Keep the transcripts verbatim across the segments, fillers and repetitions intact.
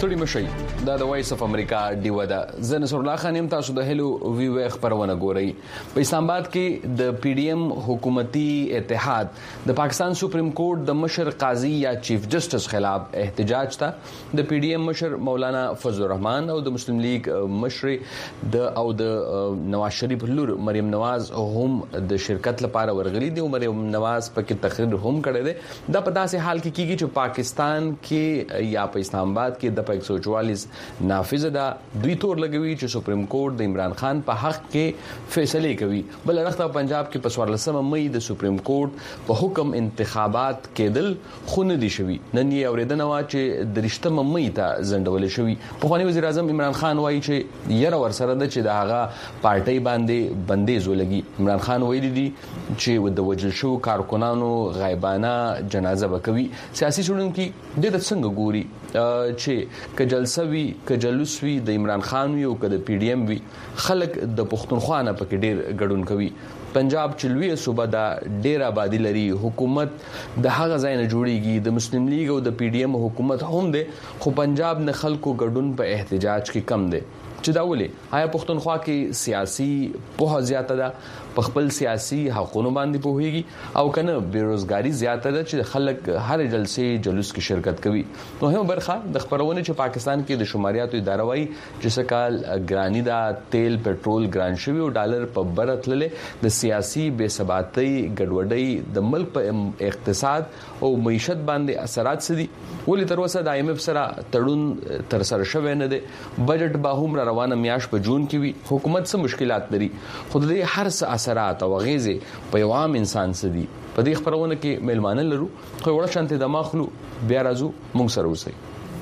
ستړي مشي دا د وایس اف امریکا ډیو ده زه نصر الله خان يم تاسو د هلو وی وی خبرونه ګورئ په اسلام آباد کې د پی ډی ایم حکومتي اتحاد د پاکستان سپریم کورټ د مشر قاضي یا چیف جسټس خلاف احتجاج ته د پی ډی ایم مشر مولانا فضل الرحمن او د مسلم لیگ مشر د او د نواز شریف لور مریم نواز هم د شرکت لپاره ورغلي دي او مریم نواز پکې تقریر هم کړی دی دا په داسې حال کې کیږي چې پاکستان کې یا په اسلام آباد کې د ایک سو چوالیس نافذ ده دوی تور لګوي چې سپریم کورټ د عمران خان په حق کې فیصله کوي بل وروسته پنجاب کې په څوارلسمه مې د سپریم کورټ په حکم انتخابات کېدل خونه دي شوی نن یې اوریدنه وا چې د رښتمه مې ته زندول شوی په خواني وزیر اعظم عمران خان وایي چې یره ورسره د چې د هغه پارټي باندې بندیز ولګي عمران خان ویلي دي چې د وجل شو کارکونانو غایبانه جنازه وکوي سیاسي شړونکو د دې څنګه ګوري چې ک جلسه وی ک جلوس وی د عمران خان وی او ک د پی ډی ایم وی خلک د پښتونخوا نه پکې ډیر ګډون کوي پنجاب چلوي صوبه دا ډیر آبادی لري حکومت د هغه ځای نه جوړیږي د مسلم لیگ او د پی ډی ایم حکومت هم ده خو پنجاب نه خلکو ګډون په احتجاج کې کم ده چې دا ولې آیا پښتونخوا کې سیاسي په زیاته ده په خپل سیاسي حقونو باندې پوهیږي او کنه بیروزګاری زیاته ده چې خلک هر جلسې جلوس کې شرکت کوي نو هم برخه د خبرونه چې پاکستان کې د شماریاتو اداره وایي چې سکال ګرانی دا تیل پټرول ګران شوی او ډالر په برتللې د سیاسي بې ثباتۍ ګډوډۍ د ملک په اقتصاد او معیشت باندې اثرات سدي ولې تر اوسه د ایم ایف سره تړون تر سره شوی نه دی بجټ به هم روانه میاش په جون کې وي حکومت څه مشکلات لري خود دې هر څه اثرات او غیزه په یو عام انسان سدي په دې خبرونه کې ملمانه لرو خو وړه شانته د ماخلو بیا راځو موږ سره اوسئ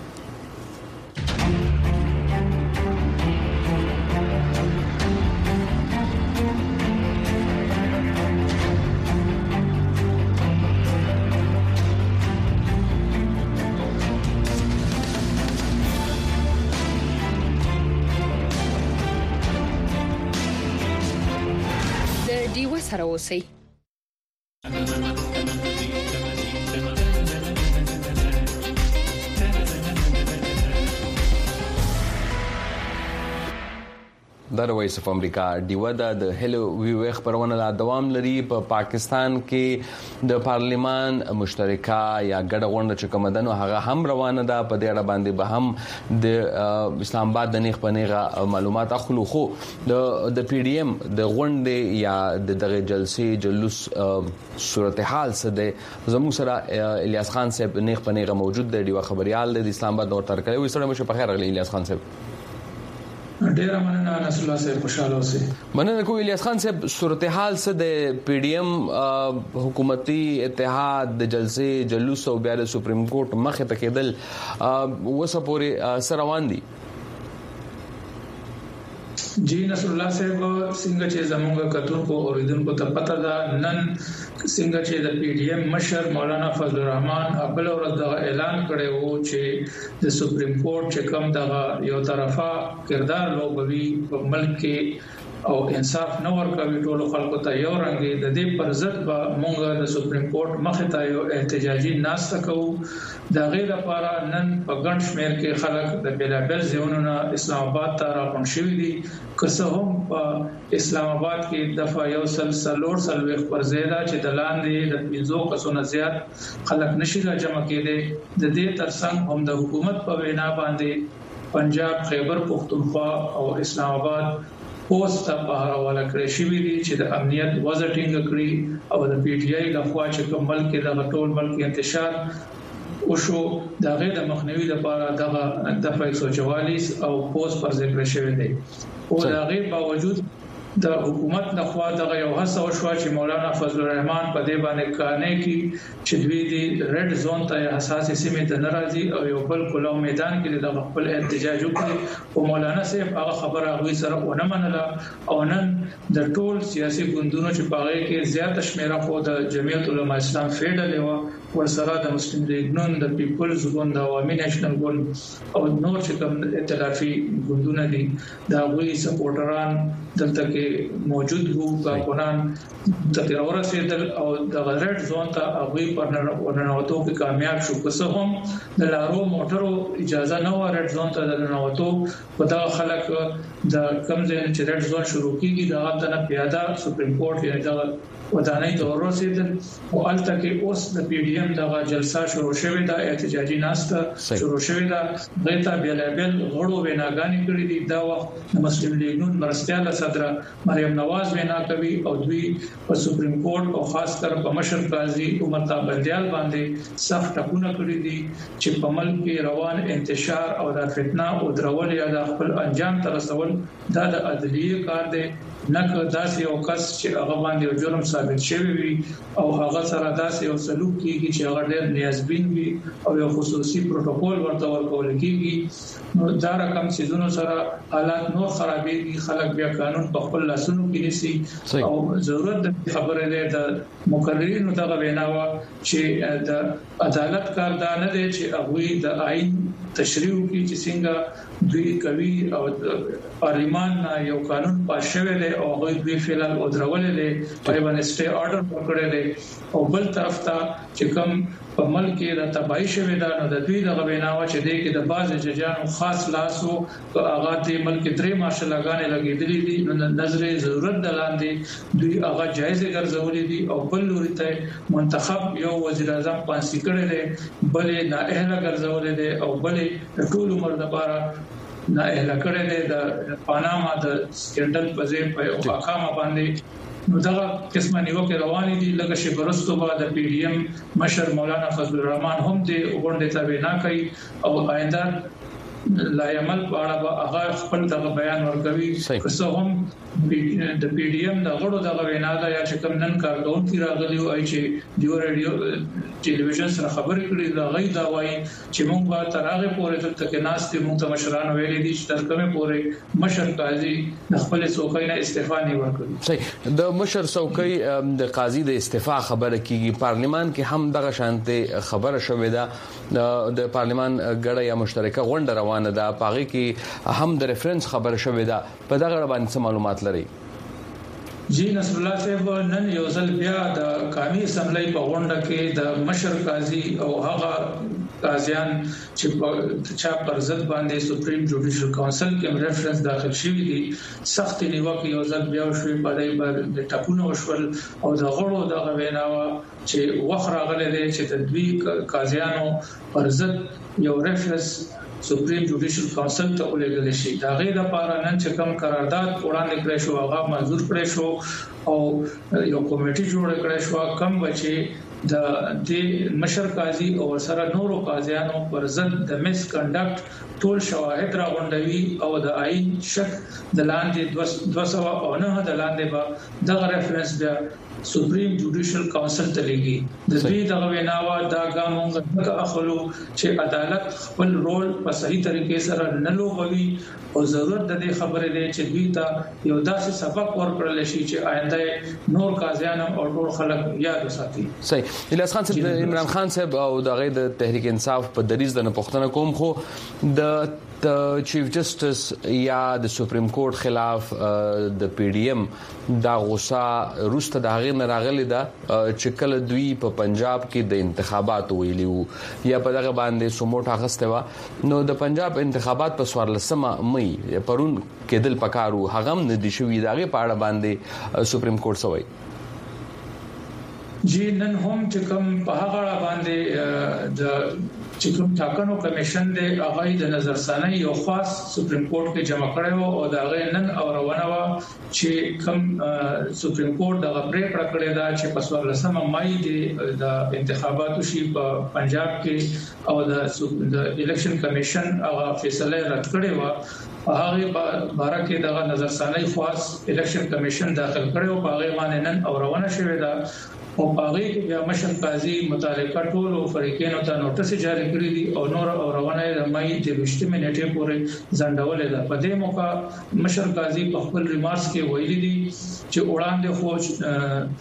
سره اوسئ د وایس اف امریکا ډیو د هلو وی وی خبرونه لا دوام لري په پا پاکستان کې د پارلیمان مشترکه یا ګډه غونډه چې کومه ده نو هغه هم روانه ده په دې اړه باندې به هم د اسلام آباد د نیخ پنیغه معلومات اخلو خو د پی ډی ایم د غونډې یا د دغه جلسې جلوس صورتحال څه ده زموږ سره الیاس خان صاحب نیخ پنیغه موجود دی ډیو خبريال د اسلام آباد نور تر کړی وي سره مشه په خیر غلی الیاس خان صاحب ډیر مننه نصر الله صاحب خوشاله اوسئ مننه کوم الیاس خان صاحب صورتحال څه د پی ډی ایم حکومتي اتحاد د جلسې جلوس او بیا د سپریم کورټ مخه ته کېدل وسه پورې سره روان دي جی نصر الله صاحب څنګه چې زموږ کتونکو اوریدونکو ته پته ده نن څنګه چې د پی ډی ایم مشر مولانا فضل الرحمن خپل ورځ د اعلان کړی وو چې د سپریم کورټ چې کوم دغه یو طرفه کردار لوبوي په ملک کې او انصاف نه ورکوي ټول خلکو ته یو رنګي د دې پر ضد به مونږ د سپریم کورټ مخه ته یو احتجاجي ناسته کوو د غیر لپاره نن په ګڼ شمېر کې خلک د بلابل ځایونو اسلام آباد ته راغون شوي دي که څه هم په اسلام آباد کې دفعه یو سل سلور سلويخ پر زیاده چې د لاندې د پنځو کسونو زیات خلک نشي را جمع کېدي د دې ترڅنګ هم د حکومت په وینا باندې پنجاب خیبر پختونخوا او اسلام آباد پوسټ په حواله کړی شوی دی چې د امنیت وضع ټینګ کړی او د پی ټی آی لخوا چې کوم ملک د ټول ملک انتشار او شو د غیر د مخنیوي لپاره دغه د ایک سو چوالیس او پوسټ پر ذکر شوی دی او د غیر باوجود د حکومت لخوا دغه یو هڅه وشو چې مولانا فضل الرحمن په دې باندې کانې کې چې دوی دی ریډ زون ته حساس سیمه ته ناراضي او یو بل کولو میدان کې د خپل احتجاج وکړي او مولانا صاحب هغه خبره غوي سره ونه منله او نن د ټول سیاسي ګوندونو چې پاره کې زیات شمیره خو د جمعیت العلماء اسلام فیډرل و ورسره د مسلم لیگ نون د پیپلز ګوند د عوامي نېشنل ګوند او نور چې کوم ائتلافي ګوندونه دي دا وی سپورټران دلته کې موجود وو کارکونان د تیرور رسیدل او د ریډ زون ته هغه ورننوتو کې کامیاب شو که هم د لارو موټرو اجازه نه و ریډ زون ته ورننوتو په دا خلک د کم ځای چې ریډ زون شروع کیږي دا غته پیاده سپریم کورټ یې دا ودانۍ ته ورسېدل او الته کې اوس د پی ډی ایم دغه جلسه شروع شوې ده احتجاجي ناسته شروع شوې ده دلته بیلابل غړو ویناګانې کړې دي دا وخت د مسلم لیگ نون مرستياله صدر مریم نواز وینا کوي او دوی په سپریم کورټ او خاص کر په مشر قاضي عمر تابندیال باندې سخت ټکونه کړې دي چې په ملک کې روان انتشار او د فتنه او درول یا د خپل انجام تر رسول دا د عدلیه کار دی نه داسې یو کس چې هغه باندې جرم ثابت شوی وي او هغه سره داسې یو سلوک کیږي چې هغه ډېر نیازبین وي او یو خصوصي پروتوکول ورته ورکول کیږي نو دا رقم سيزونو سره حالات نور خرابېږي خلک بیا قانون په خپل لاسونو کې نيسي او ضرورت د خبره ده د مقررینو دغه ویناوه چې د عدالت کار دا نه دی چې هغه د آئین تشریح کوي چې څنګه دوی کوي او پارلیمان یو قانون پاس شوی دی او هغه دوی فعلا او درولې دي په باندې سټي اورډر ورکړی دی او بل طرف ته چې کوم په ملک کې د تباہي شوی دا نو د دوی د غویناوه چې دی کې د باز ججانو خاص لاسو هغه د ملک درې ماشلګانې لګېدلې دي نو د نظر ضرورت د لاندې دوی هغه جایز ګرځولې دي او بل لوري ته منتخب یو وزیر اعظم پانسي کړی دی بلې نااهله ګرځولې دي او بلې ټول عمر لپاره نه اهله کړی دی د پاناما د سکندل په ځای په حکامه باندې نو دا قسمه نیوکه روانې دي لکه چې برستو بعد د پی ډی ایم مشر مولانا فضل الرحمن هم دې وګڼل ته وینا کوي او آینده لا عمل په اړه به هغه خپل دغه بیان ورکوي که هم د پی ډی ایم د غړو دغه وینا دا یا چې کوم نن کارګون کی راغلی او چې دیو رادیو ټلویزیون سره خبرې کړې دا غي دا وایي چې موږ به تر هغه پورې تر تک ناستې موږ ته مشران ویلي دي چې تر کومه پورې مشر قاضي د خپل څوکۍ نه استعفا نه ورکړي صحیح د مشر څوکۍ د قاضي د استعفا خبره کیږي پارلیمان کې هم دغه شانته خبره شوې ده د پارلیمان غړي یا مشترکه غونډه روانه ده پاغي کې هم د ریفرنس خبره شوې ده په دغه باندې معلومات لري جی نصر الله صاحب نن یو ځل بیا د قومي اسمبلی په غونډه کې د مشر قاضي او هغه قاضیان چې په چا پر ضد باندې سپریم جوډیشل کونسل کې ریفرنس داخل شوی دي سخت نیوکه یو ځل بیا شوی په دای باندې ټاپونه وشول او د غړو د غویناوه چې وخره غلې دي چې د دوی قاضیانو پر ضد یو ریفرنس سپریم جوډیشل کونسل ته ولېږل شي دا غي د لپاره نن چې کوم قرارداد وړاندې کړی شو هغه منزور کړی شو او یو کمیټي جوړ کړی شو کم بچي د د مشر قاضي او سره نورو قاضیانو پر ضد د میس کنډکټ ټول شواهد راغونډوي او د آئین شک د لاندې دوه سوه او نه د لاندې به د ریفرنس بیا سپریم جوډیشل کونسل ته لګي د دې دغه ویناوه دا ګامونګه د اخلو چې عدالت خپل رول په صحیح طریقې سره نه لوبوي او ضرورت د دې خبرې دی چې دوی ته یو داسې سبق ورکړل شي چې آینده نور قاضیان او ټول خلک یاد وساتي صحیح الیاس خان صاحب عمران خان صاحب او دغه د تحریک انصاف په دریز د پښتنه کوم خو د د چیف جسټس یا د سپریم کورټ خلاف د پی ډی ایم دا غوسه روسته د هغه نه راغلی دا چې کله دوی په پنجاب کې د انتخابات ویلیو یا په دغه باندې سموټ اخسته و نو د پنجاب انتخابات په سوارلسمه مې پرون کېدل پکارو هغه هم ندي شوی دغه پاړه باندې سپریم کورټ سوی جی نن هم چې کوم په هغه باندې د چې کوم ټاکنو کمیشن دی هغه د نظرثانی یو خاص سپریم کورټ کې جمع کړو او دا غي نن او روانه وا چې کوم سپریم کورټ د پریکړه کړې ده چې په څوارلسمه مای دی د انتخاباتو شي په پنجاب کې او د د الیکشن کمیشن هغه فیصله رد کړې و هغه باره کې د نظرثانی خاص الیکشن کمیشن داخل کړو په هغه باندې نن او روانه شوې ده او هغه کې بیا مشر قاضي متعلقه ټول فریقینو ته نوټس جاری کړی دي او نور او روانه د مې د وشتمه نیټه پورې ځنډولې ده په دې موقع مشر قاضي په خپل ریمارکس کې ویلي دي چې وړاندې خو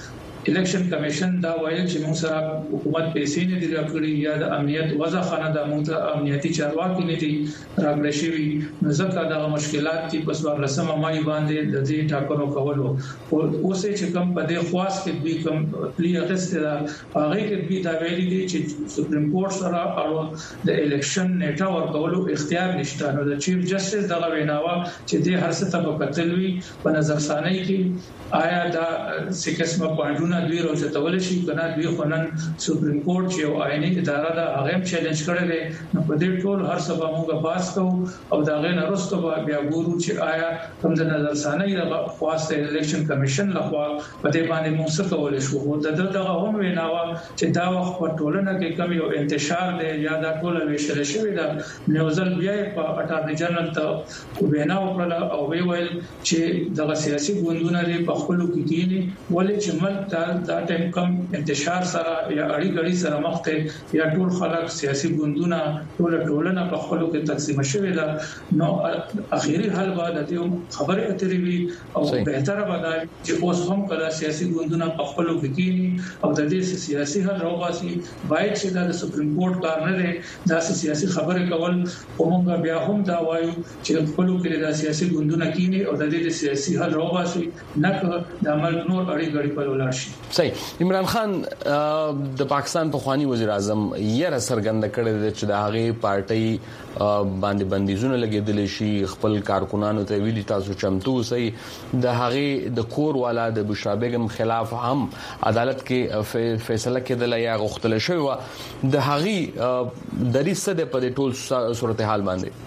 الیکشن کمیشن دا وایي چې موږ سره حکومت پیسې نه دي راکړي یا د امنیت وضع خانه د موږ امنیتي چارواکي نه دي راغلي شوی نو ځکه دا مشکلات چې په څوار لسمه مای باندې د دې ټاکنو کولو اوس چې کوم په دې خواص کې به کوم پلی اغسته دا هغه کې به دا ویلي دي چې سپریم کورټ سره اړه د الیکشن نیټه ورکولو اختیار نشته نو د چیف جسټس دغه ویناوه چې د هر څه ته په قتلوي په نظر ثاني کې آیا دا سکسمه پوینټونه دوی راوځول شي کنه دوی خنن سپریم کورټ چې آئینی اداره دا هغه چیلنج کړی دی نو په دې ټول هر څه به موږ باس کوو او دا غي نه رسټو بیا ګورو چې آیا کوم د نظر ثاني د خواسته الیکشن کمیشن لخوا په دې باندې موږ څه کولای شو او د دغه هم ویناوه چې دا وخت په ټولنه کې کوم یو انتشار دی یا دا ټول ویشل شوی دا نیوزل بیا په اټارنی جنرال ته ویناو کړل او وی ویل چې دغه سیاسي ګوندونه لري خپلو کې کېنی ولې چې ملک دا د ټیم کم انتشار سره یا اړي غړي سره مخ ته یا ټول خلک سیاسي ګوندونه ټول ټولنه په خپلو کې تقسیم شوی دا نو اخیری حل به د دې خبره اترې وي او بهتره به دا چې اوس هم کله سیاسي ګوندونه په خپلو کې کېنی او د دې سیاسي حل راوباسي باید چې د سپریم کورټ کار نه دی دا سیاسي خبره کول کومه بیا هم دا وایو چې خپلو کې د سیاسي ګوندونه کېنی او د دې سیاسي حل راوباسي نه د عمل نور اړي غړي په ولر شي. صحیح. عمران خان د پاکستان په خواني وزیر اعظم یې سرګند کړی چې د هغه پارټي باندې بندیزونه لګیدل شي خپل کارکونانو ته ویلي تاسو چمتو سي د هغه د کور والا د بشرا بیگم خلاف هم عدالت کې فیصله کېدل یا غوښتل شوی د هغه د ریسه د په ټول صورتحال باندې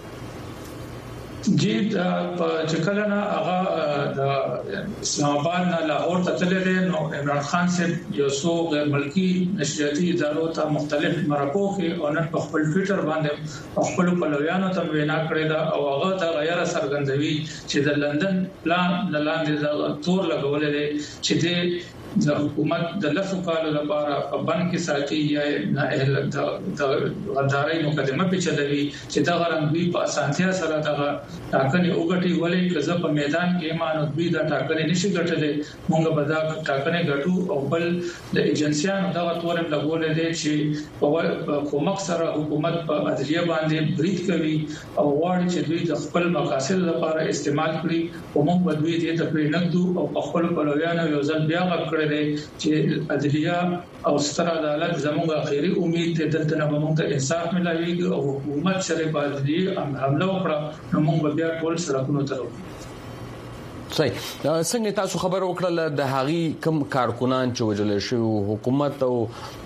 جی په چکلنا هغه د اسلام آباد نه لاهور ته تللی نو عمران خان صاحب یو څو غیر ملکی نشریاتي ادارو ته مختلف مرکو کې او نن په خپل ټوئیټر باندې خپل پلویانو ته وینا کړې ده او هغه د غیر سرګندوي چې د لندن پلان د لاندې د تور لګولې دي چې د د حکومت د لسو کالو لپاره په بن کې ساتي یا نه د غداري مقدمه په چلوي چې دا غرنګوي په اسانتیا سره دا ټاکنې وګټي ولې کزه په میدان کې مانو دوی دا ټاکنې نشي ګټلې مونږ به دا ټاکنې ګټو او بل د ایجنسیانو دا تورم لګولې دي چې په کومک سره حکومت په عدلیه باندې برید کوي او واړي چې دوی د خپل مقاصد لپاره استعمال کړي او موږ به دوی دې ته پرېنګدو او په خپل پلویانو یو ځل بیا غږ چې عدلیه او ستر عدالت زموږ اخیری امید ته دلته نه موږ ته انصاف ملایوي او حکومت سره باندې حمله وکړه نو موږ بیا ټول سرکونو ته وروړو. صحیح. څنګه تاسو خبر وکړل د هغي کم کارکونان چې وجل شو حکومت او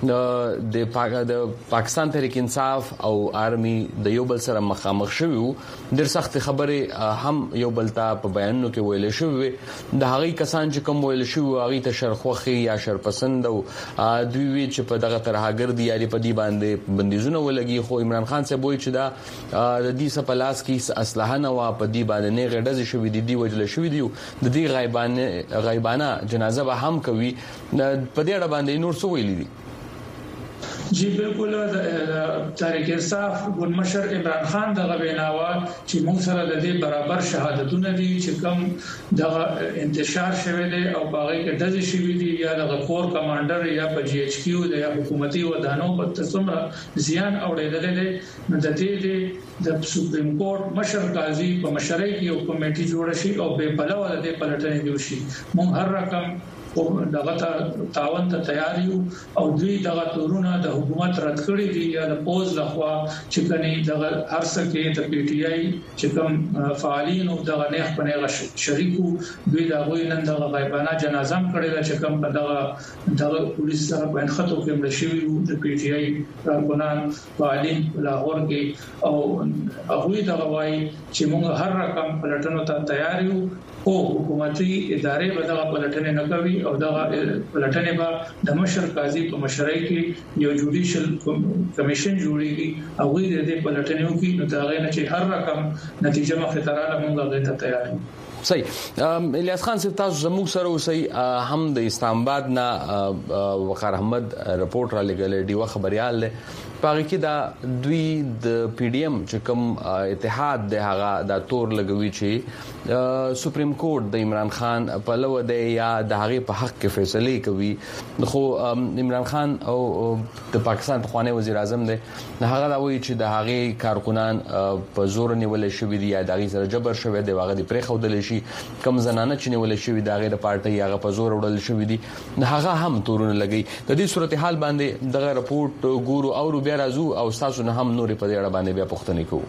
د پاکستان تحریک انصاف او آرمي د یو بل سره مخامخ شوی ډېر سخت خبره هم یو بل ته په بیانونو کې ویل شوی د هغي کسان چې کوم ویل شوی هغه ته شرخوخي یا شرپسند او دوی وی چې په دغه ترهاګر دی یاري په دی باندې بندیزونه ولګي خو عمران خان صاحب وایي چې دا د دې سپلاس کې اسلحه نه وا په دی باندې نه غډز شوی دی دی وجل شوی دی د دې غیبانه غیبانه جنازه به هم کوي په دې اړه باندې نور څه ویلي دي؟ جی بالکل د تحریک انصاف ګوند مشر عمران خان دغه ویناوه چې موږ سره د دې برابر شهادتونه دي چې کوم دغه انتشار شوه دي او باغې کې دځ شوی دي یا د کور کمانډر یا په جی ایچ کیو د حکومتي ودانو په څومره زیان اوریدل دي نو د دې د سپریم کورټ مشر قاضي په مشرۍ کې یو کمیټي جوړ شي او به بلو د پلټنې دی شي موږ هر رقم او دغه تعاون ته تیار یو او دوی دغه تورونه د حکومت رد کړی دي یا د پوز لخوا چې کني دغه هر څه کې د پی ټ آی چې کوم فعالین او دغه نه خپل شریکو دوی دا غوي نن دغه غیبانه جنازه کړی دا چې کوم دغه دغه پولیس سره په انخطو کې مړ شوی د پی ټ آی کارکونان فعالین لاهور کې او هغه دغه وایي چې موږ هر رقم پلټنو ته تیار یو او حکومتي ادارې به دغه پلټنې نه کوي او دغه پلټنې به د مشر قاضي په مشرۍ کې یو جوډیشل کمیشن جوړیږي او دوی د دې پلټنې کوي نو دا غي نه چې هر رقم نتیجه مخې ته راځي موږ غوښته تیار یو. صحیح. الیاس خان صاحب تاسو زموږ سره اوسئ هم د اسلام آباد نه وقار احمد رپورټ را لګل دی خبريال پاره کې دا دوی د پی ډی ایم چې کوم اتحاد د هغه د تور لګوي چې سپریم کورټ د عمران خان په لو د یا د هغه په حق کې فیصله کوي. خو عمران خان او د پاکستان خواني وزیر اعظم دی هغه دا وایي چې د هغه کارکونان په زور نیول شوی دی یا د هغه سره جبر شوی دی هغه د پرې خودل شي کم زنانه چې نیول شوی دی هغه د پارټي هغه په زور وړل شوی دی هغه هم تورونه لګي. د دې صورتحال باندې دغه رپورت ګورو او بیا راځو او تاسو نه هم نورې په دې اړه باندې بیا پوښتنه کوو.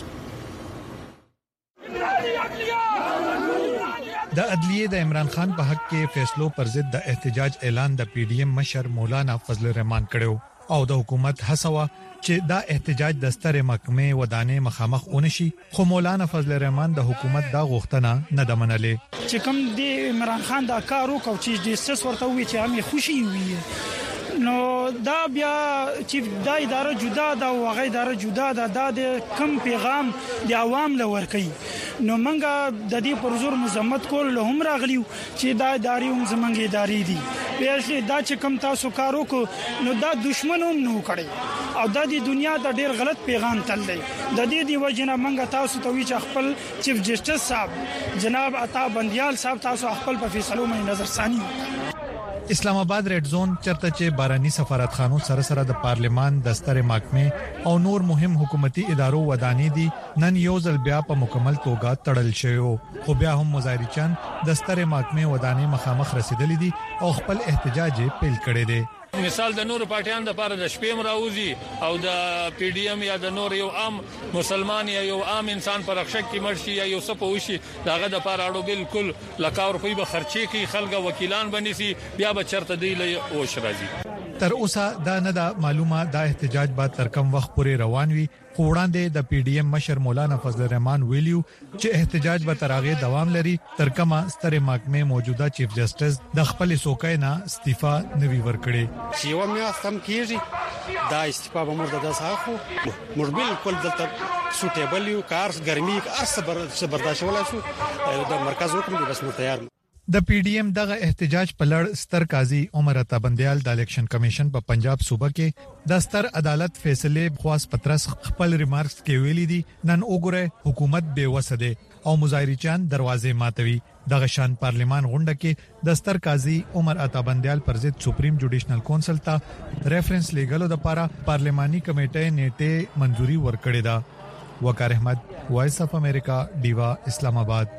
د عدلیه د عمران خان په حق کې فیصلو پر ضد د احتجاج اعلان د پی ډی ایم مشر مولانا فضل الرحمن کړو او د حکومت هڅه چې دا احتجاج د ستره محکمې ودانې مخامخ اونشي خو مولانا فضل الرحمن د حکومت دا غوښتنه نه دمنلې چې کوم د عمران خان دا کار وکاو چې د سس ورته وی چې همي خوشي وي نو دا بیا چې دا اداره جدا ده او هغه اداره جدا ده د کم پیغام د عوام لور کوي نو منګه د دې پر زور مزمت کول له هم راغلیو چې دا اداري هم زمنګ اداري دي بیا چې دا چې کم تاسو کار وکړو نو دا دشمن هم نو کړي او د دې دنیا د ډیر غلط پیغام تل دی د دې دی وجنه منګه تاسو ته وی چې خپل چیف جسټس صاحب جناب عطا بندیال صاحب تاسو خپل په فیصلو باندې نظر ثاني. اسلام آباد ریډ زون چرته چې بارانی سفارتخانو سره سره د پارلیمان دستر محکمه او نور مهم حکومتي ادارو ودانې دي نن یو ځل بیا په مکمل توګه تړل شوی خو بیا هم مظاهرچیان دستر محکمه ودانې مخامخ رسیدلې دي او خپل احتجاج پیل کړی دی. مثال د نور پارټیان د لپاره د شپې مراوزي او د پی ډی ایم یا د نور یو عام مسلمان یا یو عام انسان پر رخصت کې مرشي یا یو سپوشي داغه د لپاره اړو بالکل لکاور په به خرچي کې خلګ وکیلان بنسي بیا به چرته دی له اوش راځي. تر اوسه دا نه دا معلومه دا احتجاج به تر کم وخت پورې روان وي خو وړاندې د پی ډی ایم مشر مولانا فضل الرحمن ویلیو چې احتجاج به تر هغه دوام لري تر کومه ستره محکمه موجوده چیف جسټس د خپل سوکای نه استعفا نوي ورکړي چې یو میاشت هم کیږي دا استعفا به مرده ده ساخو موږ بالکل دلته سوټیبل یو کار ګرمي ارس برداشت ولا شو د مرکز حکم دی بس مو تیار. د پی ډی ایم دغه احتجاج په لړ ستر قاضي عمر عطا بندیال د الیکشن کمیشن په پنجاب صوبه کې د ستر عدالت فیصله خواص پترس خپل ریمارکس کې ویلي دي نن وګوره حکومت بے وسه او مظاهرچیان دروازې ماتوي. دغه شان پارلیمان غونډه کې د ستر قاضي عمر عطا بندیال پر ضد سپریم جوډیشنل کونسل ته ریفرنس لیګلو د لپاره پارلیماني کمیټې نیټه منځوري ورکړې ده. وقار احمد وایس اف امریکا ډیوا اسلام آباد.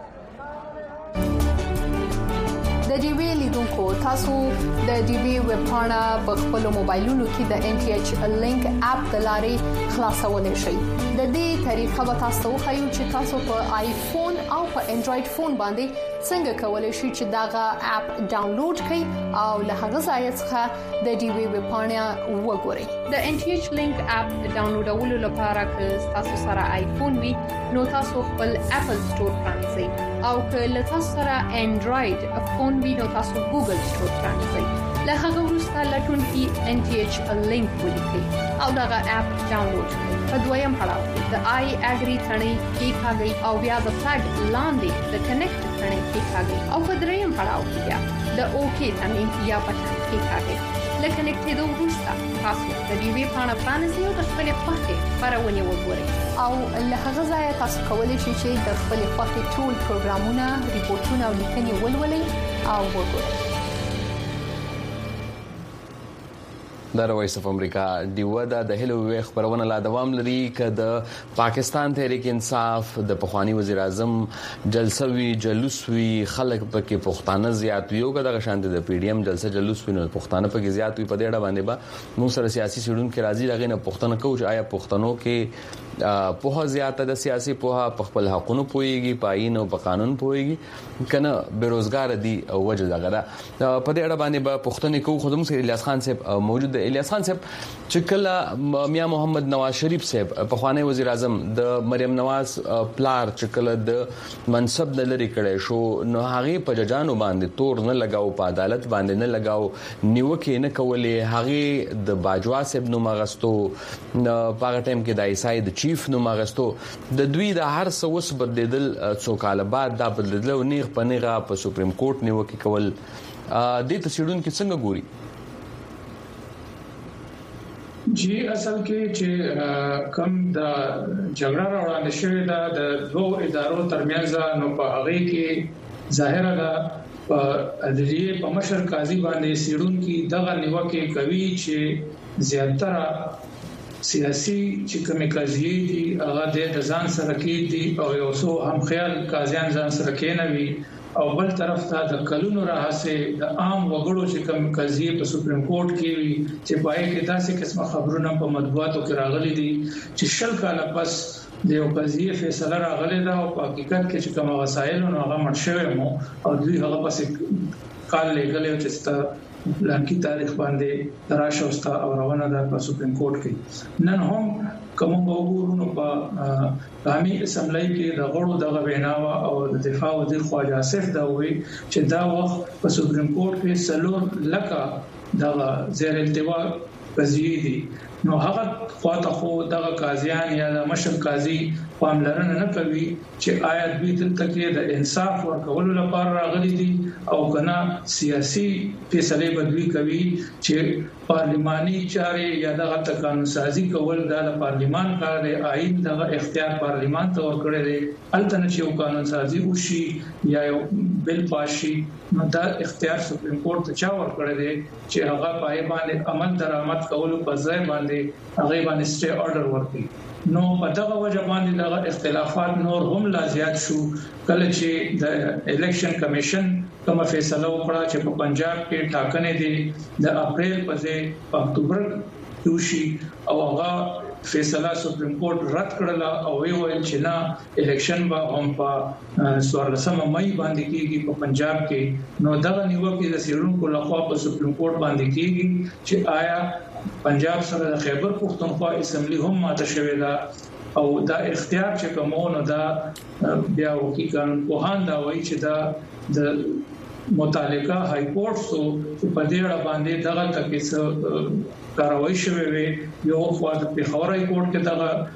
د ډي وی لیدونکو تاسو د ډي وی ویب پاڼه په خپل موبایلونو کې د ان ټي ایچ لینک اپ د لارې خلاصولای شئ. د دې طریقه به تاسو خو چې تاسو په آیفون او په انډراید فون باندې څنګه کولای شئ چې داغه اپ ډاونلوډ کړئ او له هغه ځای څخه د ډي وی ویب پاڼه وګورئ. د ان ټي ایچ لینک اپ ډاونلوډولو لپاره که تاسو سره آیفون وي نو تاسو خپل اپل سٹور پرانیزئ او که له تاسو سره انډراید فون وي نو تاسو ګوګل سٹور پرانیزئ. له هغه وروسته لټون کې ان ټي ایچ لینک ولیکئ او دغه اپ ډاونلوډ کړئ. په دویم پړاو کې د آی اګری ثنې کې ښاګي او بیا د فلګ لاندې د کنیکټ ثنې کې ښاګي او په دریم پړاو کې بیا د اوکی ثنې یا بټن کې ښاګي. لکه نکټېدو وروسته تاسو د ډي وی پاڼه پرانیزئ او د خپل خوښې خبرونه وګورئ او له هغه ځای تاسو کولی شئ چې د خپل خوښې ټول پروګرامونه ریپورتونه او لیکنې ولولئ او وګورئ. د وایس اف امریکا دیو دا د هلو وی خبرونه لا دوام لري ک د پاکستان تحریک انصاف د پخوانی وزیر اعظم جلسوي جلوسوي خلک پکې پښتانه زیات ویو ک د شانت د پی ډی ایم جلسه جلوسوي نو پښتانه پکې زیات وی په دې اړه باندې با نو سره سیاسي سړون کې راځي دغه نه پښتنه کوچ آیا پښتنو کې په زیاته د سیاسي په خپل حقونو پويږي پاین او په قانون پويږي کنه بیروزګار دي او وجه دغه په دې اړه باندې با پښتنه کو خودم سره الیاس خان صاحب موجود الیاس خان صاحب چې کله میا محمد نواز شریف صاحب په خوانی وزیر اعظم د مریم نواز پلار چې کله د منصب نه لري کړي شو نو هغه په ججانو باندې تور نه لگاو په عدالت باندې نه لگاو نیوکه نه کولې هغه د باجوا صاحب نو مغستو په ټیم کې د ایسای د چیف نو مغستو د دوی د هر څه وس بدلیدل څو کال بعد دا بدلیدل او نیغ په نیغه په سپریم کورټ نیوکه کول د تسیډون کې څنګه ګوري؟ جی اصل کې چې کم د جګړه راوړل شوې ده د دوه ادارو ترمنځ نو په هغه کې ظاهره ده عدلیه په مشر قاضي باندې سیړون کې دغه نیوکه کوي چې زیاتره سیاسي چې کومې قاضي دي هغه د ځان سره کې دي او یو څو هم خیال قاضیان ځان سره کې نه وي او بل طرف ته د کلونو راهسه د عام وګړو چې کوم قضیه په سپریم کورټ کې وي چې پای کې داسې قسمه خبرونه په مطبوعاتو کې راغلي دي چې شل کاله پس د یو قضیه فیصله راغلی دا او په حقیقت کې چې کوم وسایل نو هغه مرشوي مو او دوی هغه پسې کال لګلې چې ستا لانکی تاریخ باندې تراشه اوستا او روانه ده په سپریم کورټ کې نن هم کوم وګورونو په قومي اسمبلی کې د غړو دغه ویناوه او د دفاع وزیر خواجه آصف دا وی چې دا وخت په سپریم کورټ کې سلور لکه دغه زیر التوا قضیې دي نو هغه خواته خو دغه قاضیان یا د مشر قاضي پاملرنه نه کوي چې آیا دوی دلته کې د انصاف ورکولو لپاره راغلي دي او کنا سیاسي فیصله بدوي کوي چې پارلماني چارې یا د قانون سازي کول د پارلمان کار دی آئین دغه اختیار پارلمان ته ورکړی دی البته چې قانون سازي وشي یا یو بل پاشي نو دا اختیار سپریم کورټ ته چا ورکړی دی چې هغه پای باندې عمل درآمد کولو په ځای باندې هغه باندې سټي اورډر ورکړي نو په دغه وجه باندې دغه اختلافات نور هم لا زیات شو کله چې د الیکشن کمیشن کومه فیصله وکړه چې په پنجاب کې ټاکنې دي د اپریل په ځای په اکتوبر کې وشي او هغه فیصله سپریم کورټ رد کړله او ویل چې نه الیکشن به هم په څوارلسمه مئی باندې کیږي په پنجاب کې نو دغه نیوکه د سیرونکو لخوا په سپریم کورټ باندې کیږي چې آیا پنجاب سره د خیبر پختونخوا اسمبلی هم ماته شوې ده او دا اختیار چې کومونه دا بیا وکي قانون په هان دا وایي چې دا د متعلقه های کورټ سو په دې اړه باندې دغه تکیه کاروایی شوې وي یو خو د پیښور های کورټ کې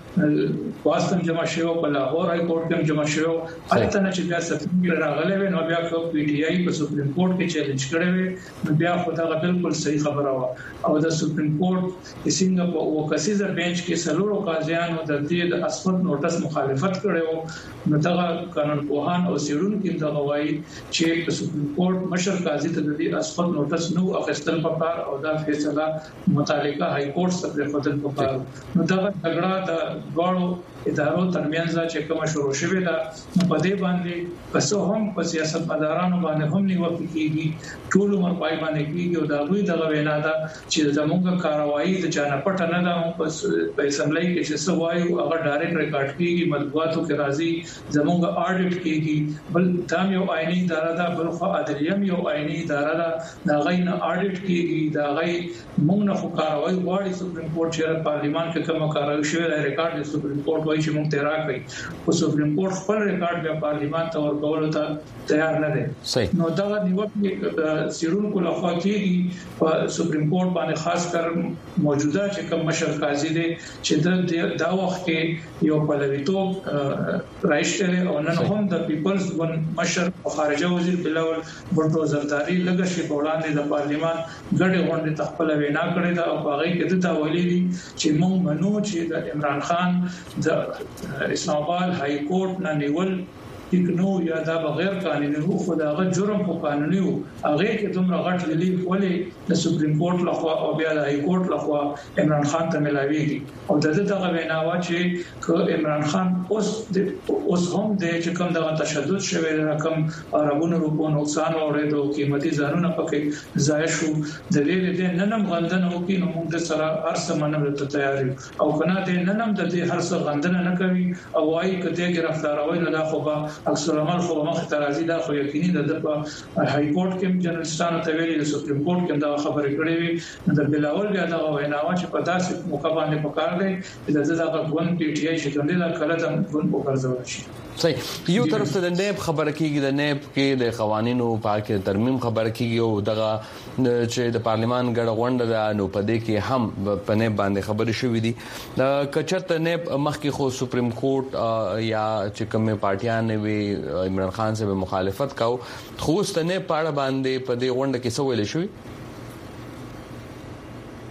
دغه واستم جمع شوی په لاهور های کورټ کې جمع شوی البته چې بیا سفیر راغلی وي نو بیا کو پی ټی آی په سپریم کورټ کې چیلنج کړی وي نو بیا خو دا بالکل صحیح خبره و او د سپریم کورټ د څنګه په وکسیزه بنچ کې سلورو قاضیانو د دې د اسفت نوټس مخالفت کړو نو دغه قانون پوهان او سیرونکو د غوايي چې په سپریم کورټ مشر قاضي ته د دې اسفت نوټس نو اخیستل پکار او دا فیصله متعلقه های کورټ سره خپل پکار نو دا جګړه د غواړو ادارو ترمنځ چې کوم شروع شوه دا په دې باندې پس هم په سیاست مدارانو باندې هم نیوکه کیږي ټول عمر پای باندې کیږي او دا دوی دغه وینا ده چې زموږ کاروایی د چانه پټ نه ده په اسمبلی کې چې څه وایو هغه ډایرکټ ریکارډ کیږي مطبوعاتو کې راځي زموږ اډیټ کیږي بل تام یو آئینی اداره ده بل خو عدلیه یو آئینی اداره ده دا غي نه اډیټ کیږي دا غي موږ نه خو کاروایی غواړي سپریم کورټ چې پارلیمان کې کوم کاروایی شوی دی ریکارډ د سپریم کورټ وایي چې موږ تیرا کوي او سپریم کورټ خپل ریکارډ بیا پارلیمان ته ورکول ته تیار نه دی نو دا نیوکه سیرونکو لخوا کیږي په سپریم کورټ باندې خاص کر موجوده چې کوم مشر قاضي دی چې دا وخت کې یو پلویتوب رایشتره او نن هم د پیپلز ون مشر خارجه وزیر بلاول بټو زرداری لګشي په وړاندې د پارلیمان ګډه غونډه تخپل وینا کړې ده او هغه کې د ویلي دي چې موږ منو چې د عمران خان د اسلام آباد های کورټ نه نیول ټیکنو یا دا بغیر قانوني وو خو دا غ جرم په قانوني وو هغه کې دومره غټ لیلیف ولې د سپریم کورټ لخوا او بیا د های کورټ لخوا عمران خان ته ملاويږي او د دغه ویناوه چې ک عمران خان اوس اوس هم د چې کوم دغه تشدد شوی رقم عربونو په نقصان اوریدو قیمتي ځانونه پکې ضایع شو د دې د ننم غندنه او کې نو موږ سره هر څه منلو ته تیار یو او کنا د ننم د دې هر څه غندنه نه کوي او وايي کته گرفتاروي نه دا خو اکثر عمل خو مخ ترازی دا خو یقیني د های کورټ کې جنرالستانو ته ویلي د سپریم کورټ کې دا خبرې کړې وي د بلاول بیا دا ویناوه چې په داسې موقع باندې پکار دی چې د دغه غون پی ټی آی چې کوم دی دا کله د غون په ګرځول شي صحیح یو طرف ته د نیب خبره کیږي د نیب کې د قوانینو پاکه ترمیم خبره کیږي او دغه چې د پارلیمان ګډه غونډه ده نو په دې کې هم په نیب باندې خبرې شوې دي د کچرته نیب مخکې خو سپریم کورټ یا چې کومه پارټیان وي عمران خان سره مخالفت کاو خو ست نیب پاړه باندې په دې غونډه کې څه ویل شوی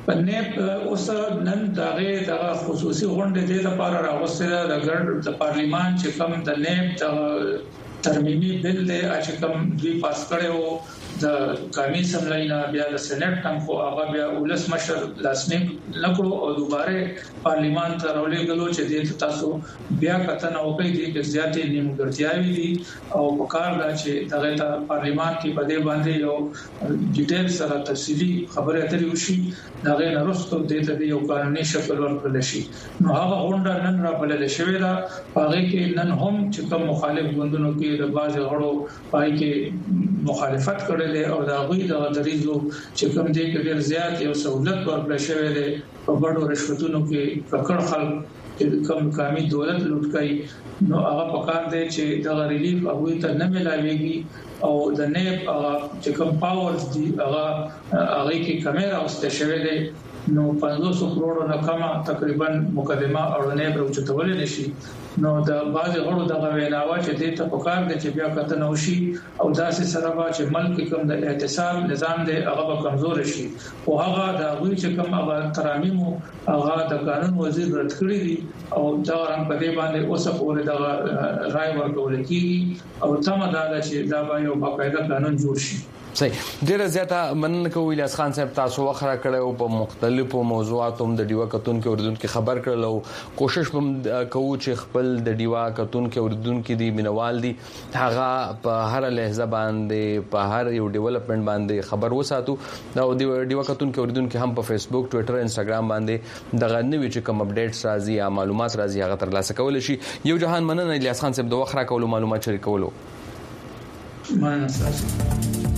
په نیب اوس نن دغه د خصوصي غونډې د لپاره راوستل د ګډ د پارلیمان چې کوم د نیب د ترمیمي بل دی چې کوم دوی پاس کړو د قومي سملاینا بیا د سېنات هم خو هغه بیا ولس مشر لاسلیک نکړو او دوباره پارلیمان ته راولېږلو چې د تاسو بیا کتنه وکړي د زیاتې نیمګړتیاوي دي او په کار دا چې دغه پارلیمان کې په دې باندې یو ډیټیل سره تفصیلی خبره اترې وشي دغه نرسته د دې یو قانوني شکل ورکړل شي نو هغه غونډه نن را بلل شوې ده هغه کې نن هم چې کوم مخالف ګوندونو کې د باز غړو پای کې مخالفت کړي او دا غوي د دریزو چې کوم دي کې ډیر زیات یو سہولت ورکړل شوی دی په بڑو رشوتونو کې ککړ خلک چې کوم قومي دولت لوټ کوي نو هغه پکار دی چې د ریلیف هغه ته نه ملاويږي او د نیب چې کوم پاورز دي هغه هغه کې کیمرا اوسته شوی دی نو پنځوس کروڑ نه کم تقریبا مقدمه اړونه به چتول نشي نو د باز غړو د ویناوه چې د ته پکار دي چې بیا کتنه وشي او داسې سره با چې ملک کوم د اعتصاب نظام دی هغه کمزور شي او هغه د غوي چې کوم هغه ترامیم هغه د قانون وزیر رد کړی دي او دا رنګ په دې باندې اوس پورې د رائے ورکول کیږي او تمه دا چې دا به یو باقاعده قانون جوړ شي صحیح ډیره زیاته مننه کوم الیاس خان صاحب تاسو وخره کړو په مختلفو موضوعاتو د ډیوا کتون کې اوردونکو خبر کړلو کوشش کوم کوو چې خپل د ډیوا کتون کې اوردونکو دی مینوال دي هغه په هر لحظه باندې په هر یو ډیولپمنٹ باندې خبر وساتو دا د ډیوا کتون کې اوردونکو هم په فیسبوک ټوئیټر انستګرام باندې دغه نوې چې کوم اپډیټس راځي یا معلومات راځي هغه ترلاسه کول شي یو جهان مننه الیاس خان صاحب د وخره کولو معلومات شریکولو مننه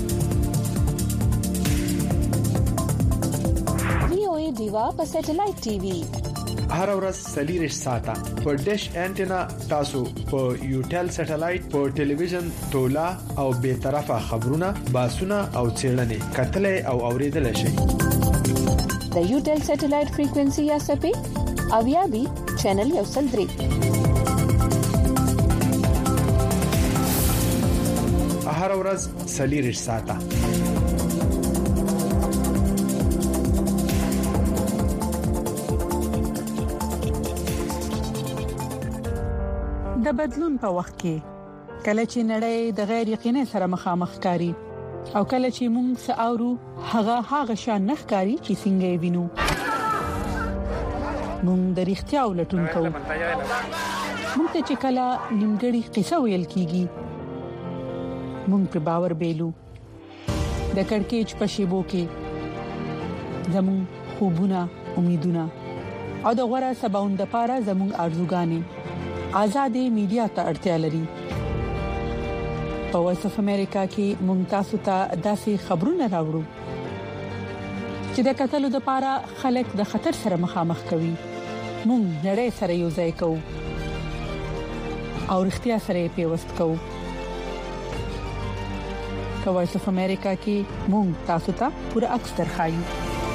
دیوا په سټلایټ ټي وي هر ورځ سلیریش ساته په ډیش انټینا تاسو په یوټل سټلایټ په ټلویزیون تولا او به طرفه خبرونه باسونه او چیرنې کتلې او اوریدل شي د یوټل سټلایټ فریکوئنسي یا سپې او یا بي چینل یو سل درې هر ورځ سلیریش ساته د بدلون په وخت کې کله چې نړۍ د غیر یقیني سره مخامخ کاری او کله چې موږ ساورو هغه هغه شان نخکاری چې څنګه وینو موږ د اړتیا ولټون کوو موږ ته چې کله نیمګړی قصه ویل کیږي موږ په باور بیلو د کڑکېچ په شیبو کې زموږ خوبونه امیدونه او د غوړه سباوند لپاره زموږ ارزوګانې آزادې میډیا ته اړتیا لري په وایس اف امریکا کې ممتاز ته داسې خبرونه راوړو چې د قتل لپاره خلک د خطر سره مخامخ کوي موږ نړۍ سره یو ځای کوو او اړتیا سره پیوست کوو په وایس اف امریکا کې موږ تاسو ته پوره عکس درخایو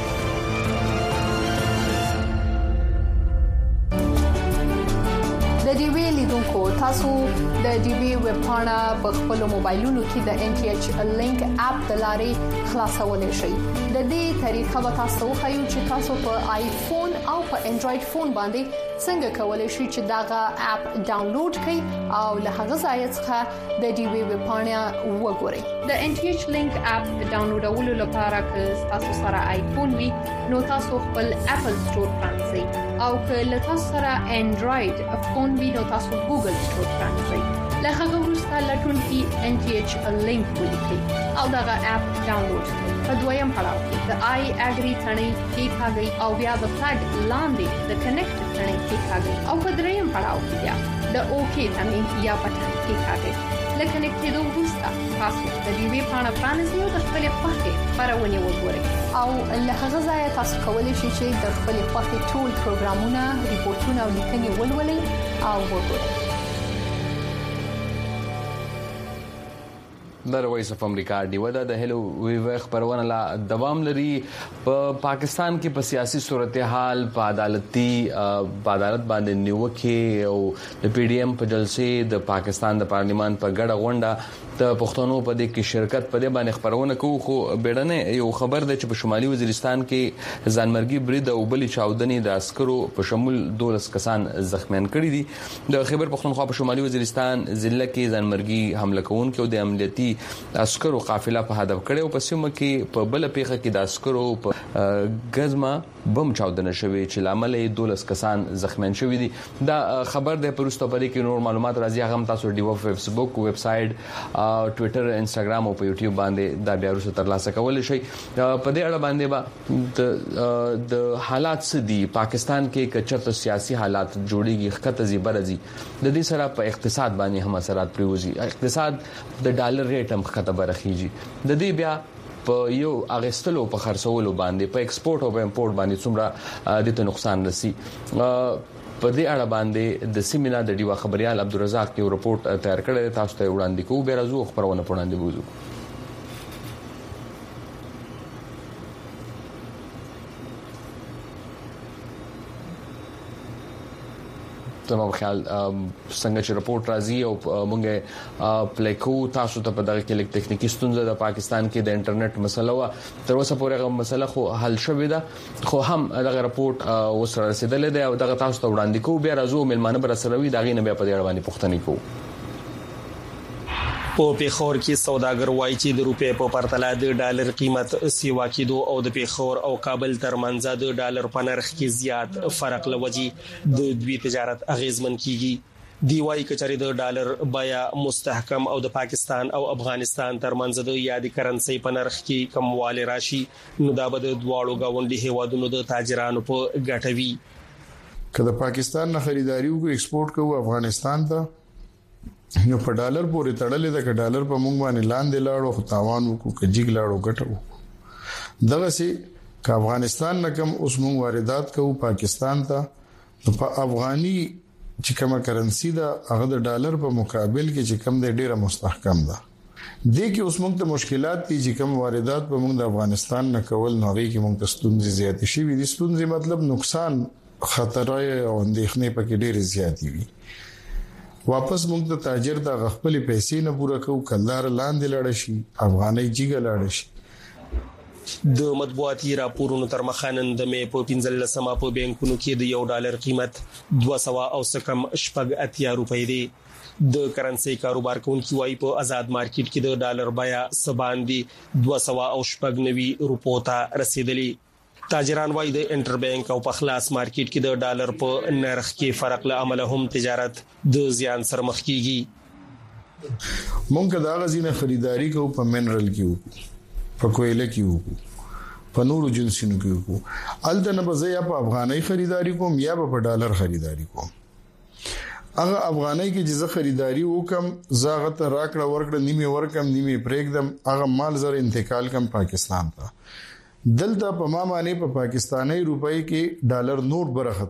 د ډي وی لیدونکو تاسو د ډي وی ویب پاڼه په خپل موبایلونو کې د ان ټي ایچ لینک اپ د لارې خلاصولای شئ د دې طریقه به تاسو خو چې تاسو په آیفون او په انډراید فون باندې څنګه کولای شئ چې داغه اپ ډاونلوډ کړئ او له هغه ځای څخه د ډي وی ویب پاڼه وګورئ د ان ټي ایچ لینک اپ ډاونلوډولو لپاره که تاسو سره آیفون وي نو تاسو خپل اپل سٹور پرانځئ او که له تاسو سره انډراید فون وي نو تاسو ګوګل سٹور پرانځئ له هغه وروسته لټون کې ان ټي ایچ لینک ولیکئ او دغه اپ ډاونلوډ کړئ په دویم پړاو کې د آی اګری ثنې کې ښاګي او بیا د فلګ لاندې د کنیکټ ثنې کې ښاګي او په دریم پړاو کې بیا د اوکې ثنې یا بټن کې ښاګي لکه نکټېدو وروسته تاسو د دې وی پاڼه پرانیزئ او د خپل خوښې خبرونه وګورئ او له هغه ځای تاسو کولی شئ چې د خپل خوښې ټول پروګرامونه ریپورتونه او لیکنې ولولئ او وګورئ د وایس اف امریکا ډیو د هلو وی خبرونه لا دوام لري په پاکستان کې په سیاسي صورتحال په عدالتي په عدالت باندې نیوکه او د پی ډی ایم په جلسې د پاکستان د پارلیمان په ګډه غونډه د پښتنو په دې کې شرکت په دې باندې خبرونه کوي خو بیړنه یو خبر ده چې په شمالي وزیرستان کې ځانمرګي برید او بلی چاودنې د عسکرو په شمول دولس کسان زخمیان کړي دي د خیبر پختونخوا په شمالي وزیرستان ضلع کې ځانمرګي حمله کوونکو د عملیاتي عسکرو قافله په هدف کړي او په سیمه کې په بل پیخه کې د عسکرو په غزما بم چاودنه شوې چې لامل یې دولس کسان زخمیان شوې دي دا خبر د پروستو پرې کې نور معلومات راځي هغه تاسو ډیو فیسبوک ویب سټ ټوئیټر انستګرام او په یوټیوب باندې دا بیا وروسته ترلاسه کولای شئ په دې اړه باندې با د حالات سدي پاکستان کې کچته سیاسي حالات جوړيږي خطه زی برزي د دې سره په اقتصاد باندې هم اثرات پریوزي اقتصاد د ډالر ریټ هم خطه برخيږي د دې بیا په یو اغستلو په خرڅولو باندې په ایکسپورت او په امپورت باندې څومره د ته نقصان رسي په دې اړه باندې د سیمینار د ډیوا خبريال عبدالرزاق یو رپورت تیار کړی تاسو ته وړاندې کوو به راځو خبرونه پوښتنه وکړو تمام خیال څنګه چې رپورت راځي او مونږه پلیکو تاسو ته په دغه کې لیک ټکنیکی ستونزه د پاکستان کې د انټرنیټ مسله و تر اوسه پورې هغه مسله خو حل شوې ده خو هم دغه رپورت وسره رسیدلې ده او دغه تاسو ته وړاندې کوو بیا راځو ملمانه بر سره وي دغه نه بیا په دې اړه باندې پوښتنه کوو په پیښور کې سوداګر وایي چې د روپې په پرتله د ډالر قیمت سیوا کېدو او د پیښور او کابل ترمنځ د ډالر په نرخ کې زیات فرق لوجي د دوی تجارت اغیزمن کیږي دی وايي کچري د ډالر بیا مستحکم او د پاکستان او افغانستان ترمنځ د یادي کرنسي په نرخ کې کمواله راشي نو دا به د دواړو غونډي هیوادونو د تاجرانو په ګټوي کله پاکستان نه خریداري او ایکسپورت کوو افغانستان ته نو په ډالر پورې تړلې ده ک ډالر په مونږ باندې لاندې لاړو خو تاوان وکړو ک جګ لاړو ګټو دغه سي ک افغانستان نه کم اوس مونږ واردات کوو پاکستان ته نو په افغاني چې کومه کرنسي ده هغه د ډالر په مقابل کې چې کم د ډیره مستحکم ده د کې اوس موږ ته مشکلات دي چې کوم واردات په موږ د افغانستان نه کول نو غي کې موږ ته ستونزې زیاتې شي دي ستونزې مطلب نقصان خطر او اندېښنې پکې ډېر زیاتې وي واپس موږ د تاجر د خپل پیسې نه پوره کوو کلدار لاندې لاړ شي افغاني جګه لاړ شي د مطبوعاتي راپورونو تر مخانن د مې په پنځل سما په بانکونو کې د یو ډالر قیمت دوه سوه او سکم شپږ اتیا روپۍ دی د کرنسي کاروبار کوونکي وايي په آزاد مارکیټ کې د ډالر بیا سباندي دوه سوه او شپږ نوي روپو ته رسیدلی تاجران وايي د انټر بانک او په خلاص مارکیټ کې د ډالر په نرخ کې فرق له عمله هم تجارت د زیان سره مخ کیږي مونږ دا غزینه خریداري کوو په منرل کې په کویله کې په نورو جنسونو کې الته نه به یا په افغاني خریداري کوم یا په ډالر خریداري کوم هغه افغاني کې جزه خریداري وکم زاغت راکړه ورکړه نیمه ورکم نیمه پرېګدم هغه مال زر انتقال کم پاکستان ته دلته په ما باندې په پاکستاني روپۍ کې ډالر نور برخه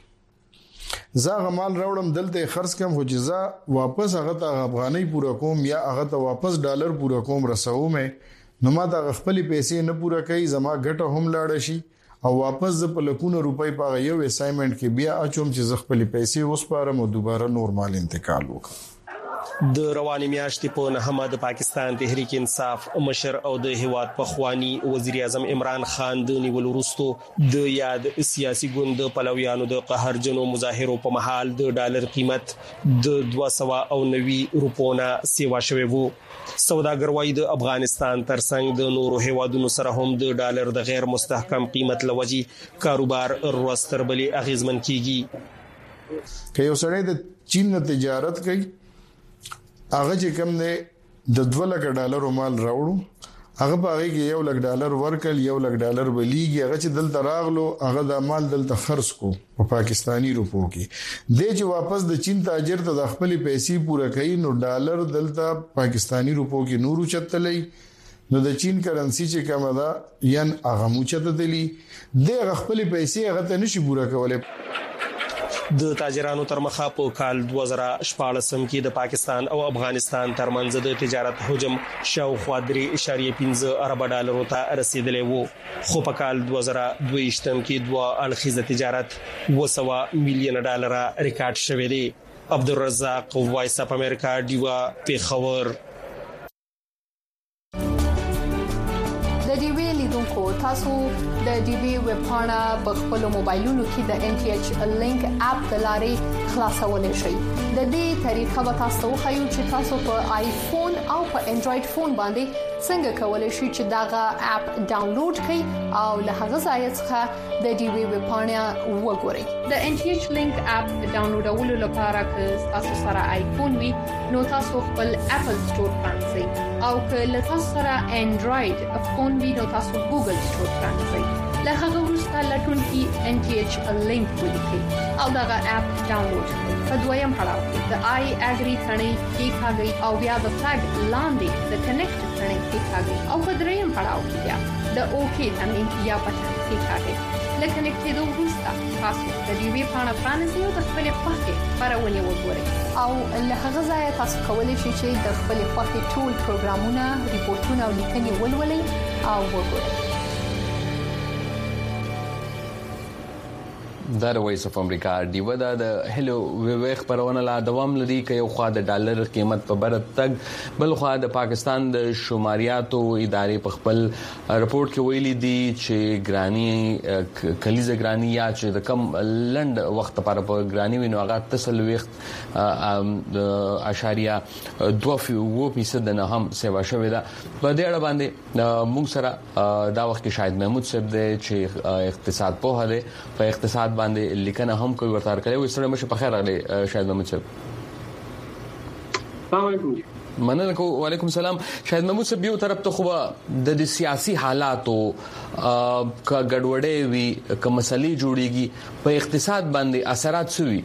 تلوي زه غمال راوړم دلته خرڅ کم خو جزا واپس هغه ته افغاني پورا کوم یا هغه ته واپس ډالر پورا کوم رسوم نو ما دا خپل پیسې نه پورا کوي زما ګټه هم لاړ شي او واپس د پلکونو روپۍ په یو اسایمنت کې بیا اچوم چې خپل پیسې وسپارم او دوباره نورمال انتقال وکړم د رواني میاشتې په نهمه د پاکستان تحریک انصاف مشر او د هیواد په خوانی وزیر اعظم عمران خان د نیول وروستو د یاد سیاسي ګوند پلویانو د قهرجنو مظاهرو په محل د ډالر قیمت د دوه سوه او نوي روپونه سیوا شوی وو سوداګر وايي د افغانستان ترڅنګ د نورو هیوادونو سره هم د ډالر د غیر مستحکم قیمت لوجي کاروبار روستر بلی اغیزمن کیږي که یو سړی د چین نه تجارت کوي هغه چې کوم نه د دوه لک ډالر مال راوړو هغه په هغه کې یو لک ډالر ورکل یو لک ډالر بلیږي هغه چې دلته راغلو هغه د مال دلته خرڅ کو په پاکستانی روپو کې د چې واپس د چین تاجر ته د خپل پیسې پوره کوي نو ډالر دلته پاکستانی روپو کې نورو چتلې نو د چین کرنسی چې کومه ده ین هغه مو چته دلی د خپل پیسې هغه ته نشي پوره کولای د تاجرانو تر مخه په کال دوه زره شپږ کې د پاکستان او افغانستان ترمنځ د تجارت حجم شاوخوا درې اشاریه پنځه ارب ډالرو ته رسیدلی وو خو په کال دوه زره دوه کې دوه اړخیزه تجارت وسوا میلیون ډالر ریکارډ شوی دی. عبدالرزاق وایس اپ امریکا دیوا پیښور. تاسو د ډي وی ویب پاڼه په خپل موبایلونو کې د ان ټي ایچ لینک اپ د لارې خلاصولای شئ. د دې طریقه به تاسو خو چې تاسو په آیفون او په انډراید فون باندې څنګه کولای شئ چې داغه اپ ډاونلوډ کړئ او له هغه ځای څخه د ډي وی ویب پاڼه وګورئ. د ان ټي ایچ لینک اپ ډاونلوډولو لپاره که تاسو سره آیفون وي نو تاسو خپل اپل سٹور پرانځئ او که له تاسو سره انډراید فون وي نو تاسو ګوګل سٹور پرانځئ. له هغه وروسته لټون کې ان ټي ایچ لینک ولیکئ او دغه اپ ډاونلوډ کړئ. په دویم پړاو کې د آی اګری ثنې کې کاږي او بیا د فلګ لاندې د کنیکټ ثنې کې کاږي او په دریم پړاو کې بیا د اوکی ثنې یا بټن کې کاږي. لکه کنیکټېدو وروسته تاسو د ډي وی پاڼه پرانیزئ او د خپل خوښې خبرونه وګورئ او له هغه ځای تاسو کولی شئ چې د خپل خوښې ټول پروګرامونه، ریپورتونه او لیکنې ولولئ او وګورئ. دا د وایس اف امریکا دیو دا د هلو ویو خبرونه لا دوام لري کې یو خوا د ډالر قیمت په بر تک بل خوا د پاکستان د شماریاتو ادارې په خپل رپورت کې ویلي دي چې ګرانی کلیزه ګرانی یا چې د کم لند وخت لپاره په ګرانی وینو هغه تسل وخت اشاریه دوه فیصد نه هم سیوا شوې ده. په دې اړه باندې موږ سره دا وخت کې شاید محمود صاحب د چې اقتصاد په هله په اقتصاد باندې لیکنه هم کوي ورته کړی وي. سره مشه په خیر راغلی شاید محمود صاحب. السلام علیکم. مننه کو. وعلیکم السلام. شاید محمود صاحب یو طرف ته خو د سیاسي حالاتو کا ګډوډي وي کوم مسلې جوړيږي په اقتصاد باندې اثرات سوي.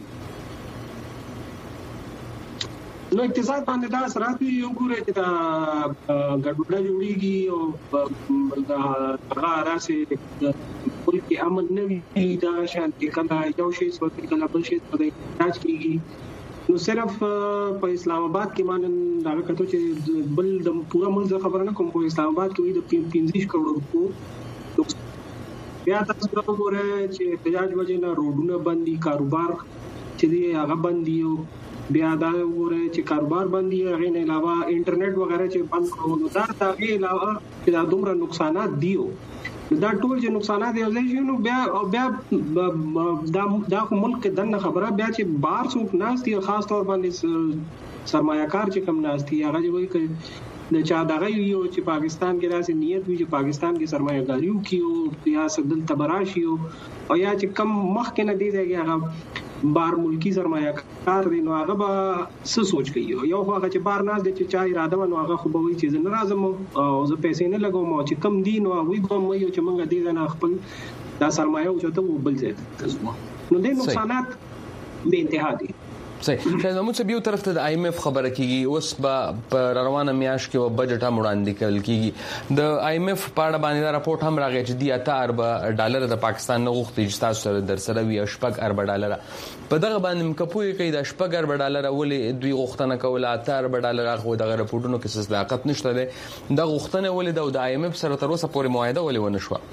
نو اقتصاد باندې دا اثرات یو ګورې چې دا ګډوډه جوړیږي او دا هغه راځي په کې امن نه وي دا شانتي کله یو شی څه کله بل شی په راځ کېږي. نو صرف په اسلام آباد کې مانن دا کته چې بل د پورا ملک خبره نه کوم په اسلام آباد کې د پنځه کروڑ روپیو بیا تاسو وګورئ چې احتجاج وجه نه روډونه بندي، کاروبار چې دی هغه بندي، بیا دا وګورئ چې کاروبار بندي، هغه نه علاوه انټرنیټ وغیرہ چې بند کړو نو دا تاغه علاوه چې دا دومره نقصانات دیو دا ټول چې نقصانات دی ځکه نو بیا بیا دا دا ملک دنه خبره بیا چې بار څوک ناشتي خاص طور باندې سرمایه‌کار چې کم ناشتي هغه چې وایي چې د چا دغه یو چې پاکستان کې راځي نیت وي چې پاکستان کې سرمایه‌داریو کیو یا سدل تبراشیو او یا چې کم مخ کې نه دی ځای هغه بار ملکی سرمایه‌کار دی نو هغه به څه سوچ کوي. یو هغه چې بار نه دي چې چا اراده ونه هغه خو به وي چې زه ناراضم او زه پیسې نه لګوم او چې کم دي نو وی کوم یو چې موږ دې نه خپل دا سرمایه او چته وبل ځای نو د نقصانات به انتها دي. صحیح. شاید محمود صاحب یو طرف ته د آی ایم ایف خبره کیږي اوس په روانه میاش کې و بجټ هم وړاندې کول کیږي. د آی ایم ایف په اړه باندې راپورټ هم راغی چې دی اته ارب ډالر د پاکستان نه غوښتي چې تاسو سره در سره وي شپږ ارب ډالر په دغه باندې مکپوي کوي د شپږ ارب ډالر ولې دوی غوښتنه کوله اته ارب ډالر خو دغه راپورټونو کې صداقت نشته ده. د غوښتنه ولې د آی ایم ایف سره تر اوسه پورې معاهده ولې ونه شو؟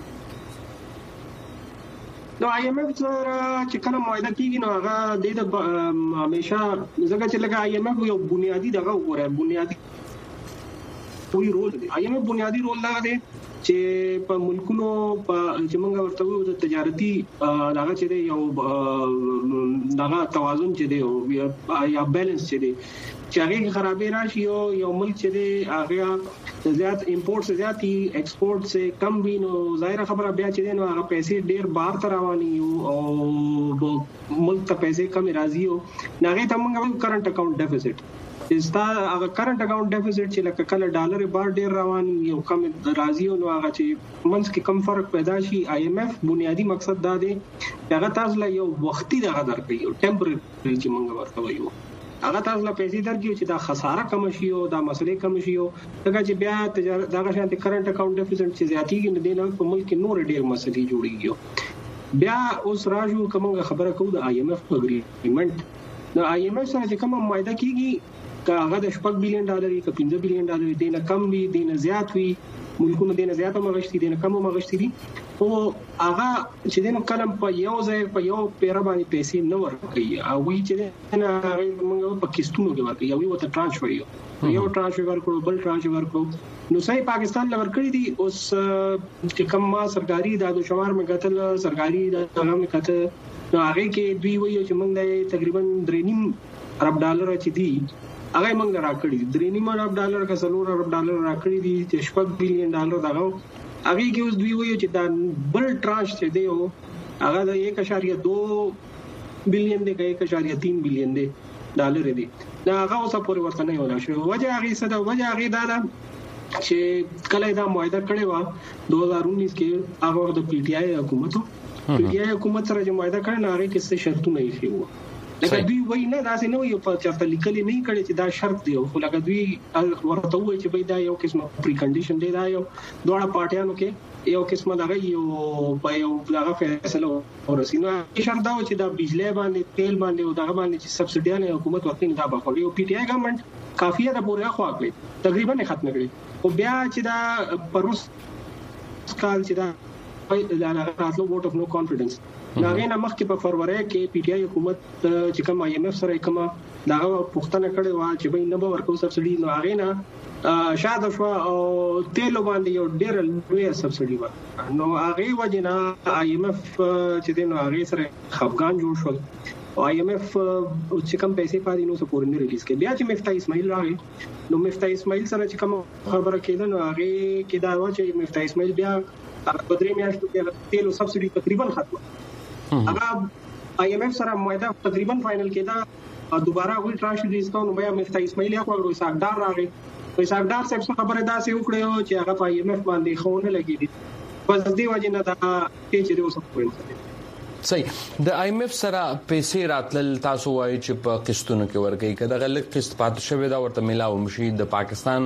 نو آی ایم ایف سره چې کله معاهده کیږي نو هغه د همیشه ځکه چې لکه آی ایم ایف یو بنیادی دغه وګوره بنیادی وی رول دی. آی ایم ایف بنیادی رول دا دی چې په ملکونو په چې موږ ورته وایو د تجارتي دغه چې دی یو دغه توازن چې دی یا بیلانس چې دی چې هغه خرابې راشي یو یو ملک چې دی هغه زیات امپورټ زیاتی ایکسپورټ سے کم وي نو ظاهر خبره بیا چې دی نو هغه پیسې ډیر بار تر رواني او ملک ته پیسې کم راځي او هغه ته موږ کرنٹ اکاؤنٹ ډیفیسټ استا هغه کرنٹ اکاؤنٹ ډیفیسټ چې لکه کله ډالر بار ډیر رواني یو کم راځي نو هغه چې منځ کې کم فرق پیدا شي. آی ایم ایف بنیادی مقصد دا دی هغه تاسو له یو وختي دغه درکې یو ټمپرری چې موږ ورته وایو هغه تاسو له پیسې درکې چې دا خساره کم شي او دا مسلې کم شي او دغه چې بیا تجارت دغه شانتي کرنٹ اکاؤنٹ ډیفیسټ چې زیاتیږي نه دی نو په ملک کې نور ډیر مسلې جوړیږي بیا اوس راځو کومه خبره کوو د آی ایم ایف اګریمنت. د آی ایم ایف سره چې کومه معاهده کیږي کاغه د شپږ بلین ډالر کې پنځه بلین ډالر دی نه کم وي دی نه زیات وي ملکونو دی نه زیات مغشتي دی نه کم مغشتي دي او هغه چې دنه کلم په یو ځای په یو پیر باندې پیسې نه ورکړي او وی چې نه موږ په کیستونو کې ورکړي یو وته ترانسفر یو یو ترانسفر ورکړو بل ترانسفر ورکړو نو صحیح پاکستان لور کړی دي اوس چې کوم ما سرکاري د شمار مګتل سرکاري د هغه کته نو هغه کې دوی وایي چې موږ تقریبا درې نیم ارب ډالر چې دي هغه موږ راکړي درې نیم ارب ډالر کا څلور ارب ډالر راکړي دي چې شپږ بلین ډالر دغه هغه کې اوس دوی وایي چې دا بل ترانش چې دی او هغه د یک اعشاریه دو بلین دی کا یک اعشاریه تین بلین دی ډالر دی دا هغه اوسه پورې ورته نه ولا شو وجه هغه څه دا وجه هغه دا چې کله دا معاهده کړې و دو هزار انیس کې هغه د پی ټ آی حکومت پی ټ آی حکومت سره چې معاهده کړل هغه کې څه شرطونه یې شي وو لکه دوی وایي نه دا څه نه یو په چارت لیکلي نه کړي چې دا شرط دی خو لکه دوی ورته وایي چې دا یو قسم پری کنډیشن دی دا یو دوه پارټیانو کې یو قسم دا یو په یو دغه فیصله ورسینو شرط دا چې دا بجلی باندې تیل باندې او دغه باندې چې سبسډیانه حکومت ورته دا به خو پی ټ آی ګورنمنت کافیه د پورې خوا کړی تقریبا ختم کړی او بیا چې دا پروس کال چې دا د راتلو ووټ اف نو کانفیډنس هغه نه مخکې په فروری کې پی ټ آی حکومت چې کوم آی ایم ایف سره کوم دا پښتنه کړي وا چې به نه به ورکو سبسډي نو هغه نه شاده شو او تیلو باندې یو ډېر لوی سبسډي و نو هغه وجنا آی ایم ایف چې دینو هغه سره خفقان جوړ شو او آی ایم ایف چې کوم پیسې پاتې نو سپور نه ریلیز کړي بیا چې مفتاح اسماعیل راغی نو مفتاح اسماعیل سره چې کوم خبره کېده نو هغه کې دا و چې مفتاح اسماعیل بیا په درې میاشتو کې تیلو سبسډي تقریبا ختمه هغه آی ایم ایف سره معاهده تقریبا فائنل کېده دوباره وی ترانش ریلیز کړو نو بیا مفتاح اسماعیل یو وګړو ساګدار راغی په ساګدار څخه خبره داسې وکړه چې هغه په آی ایم ایف باندې خونه لګیدي بس دی وجه نه دا چې دی اوس په صحیح د آی ایم ایف سره پیسې راتلل تاسو وایي چې په قسطونو کې ورګي کله غلط قسط پات شوی دا ورته ملاو مشي د پاکستان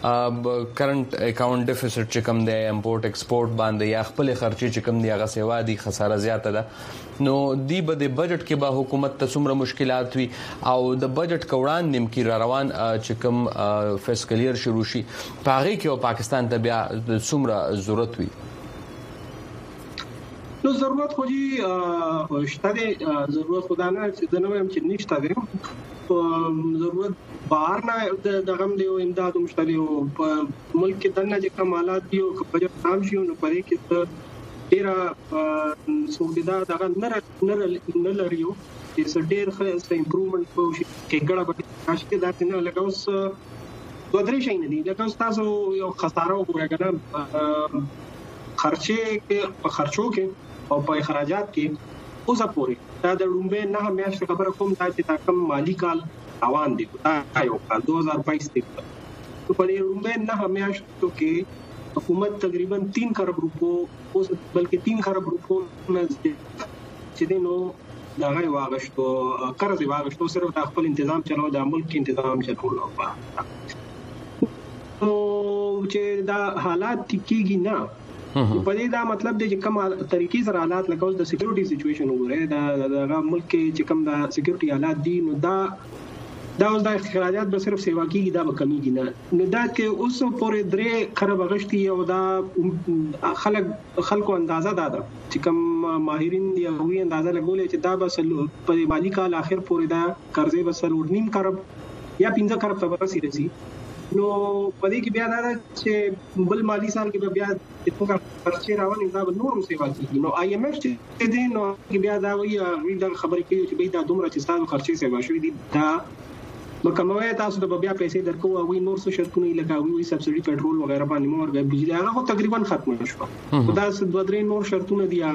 کرنٹ اکاونټ ډیفیسټ چې کم دی امپورټ ایکسپورټ باندې یا خپل خرچي چې کم دی هغه سیوا دي خساره زیاته ده نو دی به د بجټ کې به حکومت ته څومره مشکلات وي او د بجټ کوړان نیم کې را روان چې کم فسکل ایئر شروع شي پاره کې او پاکستان ته بیا څومره ضرورت وي نو ضرورت خو جی شته دي ضرورت خدای نه چې د نوې هم چې نشته دي ضرورت بهر نه د غم دی او امداد مشتري او ملک کې دنه چې کمالات دي او بجټ کام شي نو پرې کې ډیر سوګدا دغه نه نه لريو چې ډیر خلک امپروومنت کوي کې ګړه به راشي دا څنګه لکه اوس دوه درې شي نه دي لکه تاسو یو خساره وګورئ خرچه کې په خرچو کې او په اخراجات کې اوسه پوری دا د لومبه نه میاشت خبره کوم دا چې تا کم مالی کال روان دي دا یو کال دو هزار بائیس دی په دې لومبه نه میاشتو کې حکومت تقریبا تین خرب روپو اوس بلکې تین خرب روپو نه چې دینو دا غي واغشتو قرض واغشتو صرف د خپل تنظیم چلو د ملک تنظیم چلو او چې دا حالات کیږي نه په دې دا مطلب دی چې کوم طریقې سره حالات لکه اوس د سکیورټي سچويشن وګورئ دا د ملک کې چې کوم د سکیورټي حالات دي نو دا دا اوس د اخراجات به صرف سیوا کیږي دا به کمیږي نه نو دا کې اوس پورې درې خراب غشتي او دا خلک خلکو اندازه دا ده چې کوم ماهرین دی او وی اندازه لګولې چې دا به په مالی کال اخر پورې دا قرضې به سلور نیم خراب یا پنځه خراب ته ورسېږي نو پدې کې بیا دا چې بل مالی سال کې بیا د څنګه خرچې راوړي دا به نور سیوا کیږي نو آی ایم ایف چې دې نو کې بیا دا وایي دا خبرې کوي چې به دا دومره چې ستاسو خرچې سیوا شوې دي دا مکمل تاسو د بیا پیسې درکو او وی نور څه شرطونه لګاوي وي سبسډي پېټرول وغیرہ باندې مور غي بجلی هغه تقریبا ختم شو دا دوه درې نور شرطونه دي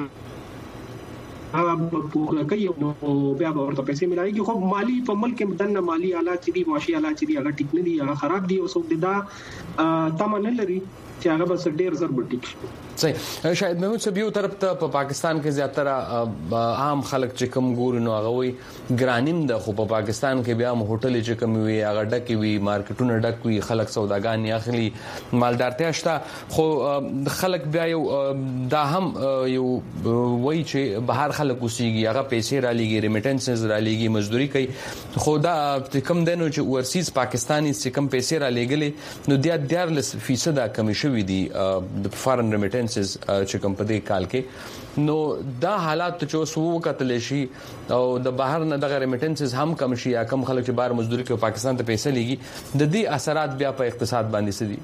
هغه په کوي نو بیا به ورته پیسې ملایي خو مالی په ملک کې دنه مالی حالات دي معاشي حالات دي هغه ټیک نه دي هغه خراب دي او څوک دا تمن لري چې هغه بس ډیر زر بټیک شي. صحیح. شاید محمود صاحب یو طرف ته په پاکستان کې زیاتره عام خلک چې کم ګور نو هغه وي ګرانیم د خو په پاکستان کې بیا هوټل چې کم وي هغه ډک وي مارکیټونه ډک وي خلک سوداګان اخلي مالدارتیا شته خو خلک بیا یو دا هم یو وای چې بهر خلک اوسېږي هغه پیسې را لېږي ریمیټنسز را لېږي مزدوري کوي خو دا کم دنو چې ورسیز پاکستاني چې کم پیسې را لېږلي نو د دیارلس فیصد کمی شوی دي د فارن ریمیټنسز چې کوم په دې کال کې نو دا حالات چې اوس وکتل شي او د بهر نه د ریمیټنسز هم کم شي یا کم خلک چې بهر مزدوري کوي پاکستان ته پیسې لګي د دې اثرات بیا په اقتصاد باندې څه دي؟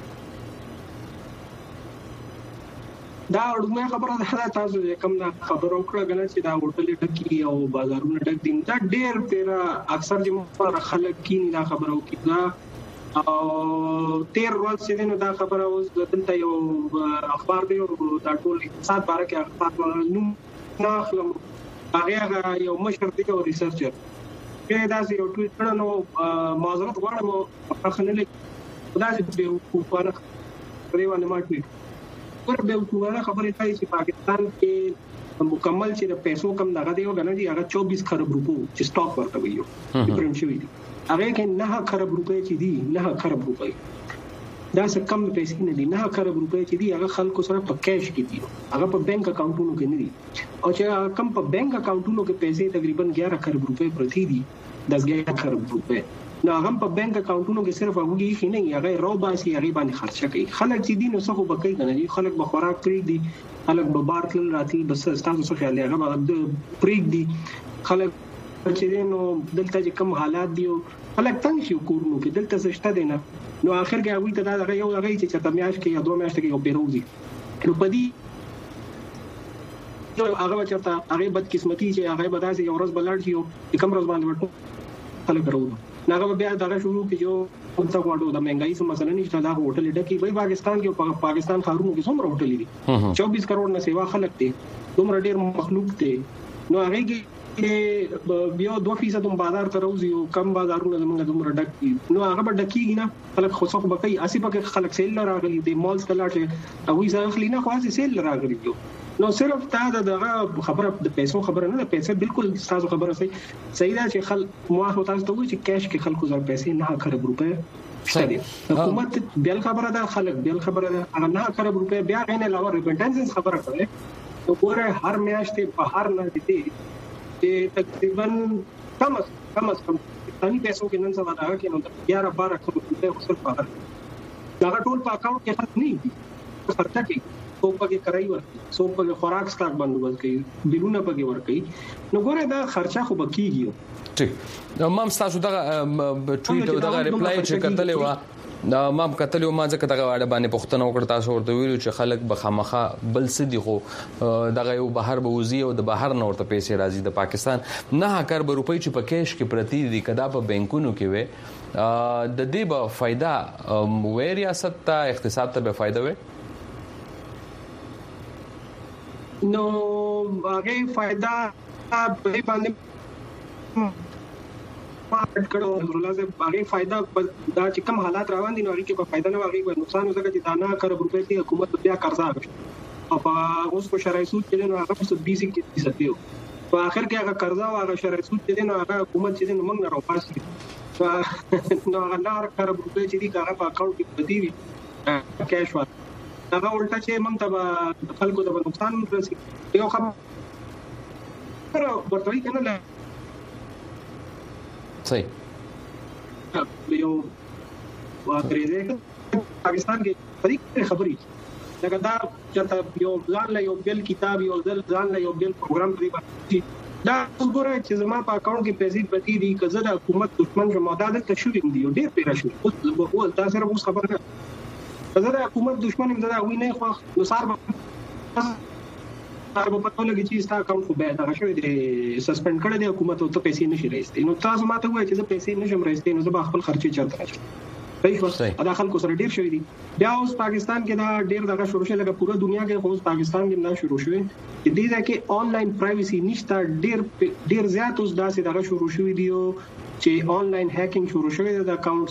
دا اړومه خبره ده تاسو کوم نه خبرو کړه غواړم چې دا هوټل ډکی او بازارونه ډک دي دا ډېر پیر اکثر چې خلک کین دا خبرو کیږي او تیر ورځ چې نو دا خبره اوس دلته یو اخبار دی او دا ټول اقتصاد باره کې اخبار نو نه خلم هغه یو مشر دی او ریسرچر کې دا یو ټویټ کړه نو معذرت غواړم په خنل دا چې په کوپانه پریوانه ما ټویټ پر به کومه خبره کوي چې پاکستان کې مکمل چې د پیسو کم دغه دی او غنه دی هغه چوبیس خرب روپو چې سٹاک ورته ویو ډیفرنٹ شوی دی هغه کې نه خراب روپے چې دي نه خراب روپے دا څه کم پیسې نه دي نه خراب روپے چې دي هغه خلکو سره په کیش کې دي هغه په بانک اکاونټونو کې نه دي او چې کم په بانک اکاونټونو کې پیسې تقریبا اګیارہ خراب روپے پرتی دي دس اګیارہ خراب روپے نو هغه په بانک اکاونټونو کې صرف هغه کې نه هغه رو باسي هغه باندې خرچه کوي خلک چې دي نو څه خو بکې نه دي خلک به خوراک پری دي خلک به بار تل راتي بس تاسو څه خیال هغه به پری دي خلک چې نو دلته چې کم حالات دي خلک څنګه شي کورونو کې دلته څه شته دی نه نو اخر کې هغه ته دا هغه یو هغه چې چته میاش کې یا دوه میاشتې کې یو پیروزي نو پدې یو هغه چرته هغه بد قسمتي چې هغه بداسي یو ورځ بلړ شي او کوم ورځ باندې ورته خلک راوړو هغه بیا دا شروع کیږي کوم څه غواړو د مهنګای سم مثلا نشته دا هوټل ډکی وای پاکستان کې پاکستان خارونو کې څومره هوټل دي چوبیس کروڑ نه سیوا خلک دي دومره ډیر مخلوق دي نو هغه کې بیا دوه فیصد هم بازار ته راوځي او کم بازارونه زمونږ دومره ډک دي نو هغه به ډکیږي نه خلک خو څه بکای اسی پکې خلک سیل راغلي دي مالز ته لاړ او یې ځخلی نه خو سیل راغلي دي نو صرف دا دغه خبره د پیسو خبره نه ده پیسې بالکل تاسو خبره صحیح صحیح ده چې خل مو تاسو ته وایي چې کیش کې خلکو زر پیسې نه خراب روپے شته حکومت بل خبره ده خلک بل خبره ده هغه نه خراب روپے بیا غینه لاور ریپټنس خبره کوي نو ګوره هر میاشتې په هر نه دي تقریبا کم از کم از کم پاکستانی پیسو کې نن سبا راغی نو اګیارہ بارہ کروڑ روپے خپل پاهر دا ټول په اکاونټ کې خرڅ نه دي خرچه کوي څو پکې کرای ورته څو پکې خوراک سٹاک بندوبست کوي بلونه پکې ور کوي نو ګوره دا خرچه خو بکیږي ټیک نو مام تاسو دا ټویټ او دا ریپلای چې کتلې و دا مام کتل یو ما ځکه دغه واړه باندې پښتنه وکړ تاسو ورته ویلو چې خلک بخامخه بل سدي خو دغه یو بهر به وزي او د بهر نه ورته پیسې راځي د پاکستان نه هکر به روپۍ چې په کیش کې پرتی دي کدا په بانکونو کې وي د دې به فائدہ وې ریاست ته اقتصاد ته به فائدہ وي نو هغه فائدہ په باندې ما کړو الله زه هغه فائدہ دا چې کوم حالات روان دي نو هغه کې په فائدہ نه واغې په نقصان وزګه چې دانا کړ روپې کې حکومت بیا قرضه او په اوس په شرایط کې نو هغه څه بیسي کې ستیو په اخر کې هغه قرضه او هغه شرایط کې نو هغه حکومت چې نو موږ نه راپاسي نو هغه لار کړ روپې چې دي هغه په اکاونټ کې پدې وي کیش ور هغه ولټه چې موږ ته خلکو ته نقصان رسي یو خبر ورته کنه صحیح یو واغریزه پاکستان کې طریقې خبرې لکه دا چې یو ځان له یو بل کتاب یو ځان له یو بل پروګرام دی باندې دا وګوره چې زما په اکاونټ کې پیسې پتی دي کزه د حکومت دښمن جو معدل ته شوې دي ډېر پیرا شو او تاسو سره اوس خبره کزه د حکومت دښمن هم دا وی نه خو نو سار هغه په ټول کې چې ستا اکاونټ خو به دا شوی دی سسپند کړی دی حکومت او ته پیسې نشي راځي نو تاسو ماته وایي چې زه پیسې نشم راځي نو زه خپل خرچې چرته راځم صحیح وایي دا خلکو سره ډیر شوی دی بیا اوس پاکستان کې دا ډیر دغه شروع شوی لکه پوره دنیا کې خو پاکستان کې دا شروع شوی چې دې ځکه آنلاین پرایویسي نشته ډیر ډیر زیات اوس داسې دغه شروع شوی دی چې آنلاین هیکینګ شروع شوی دی د اکاونټس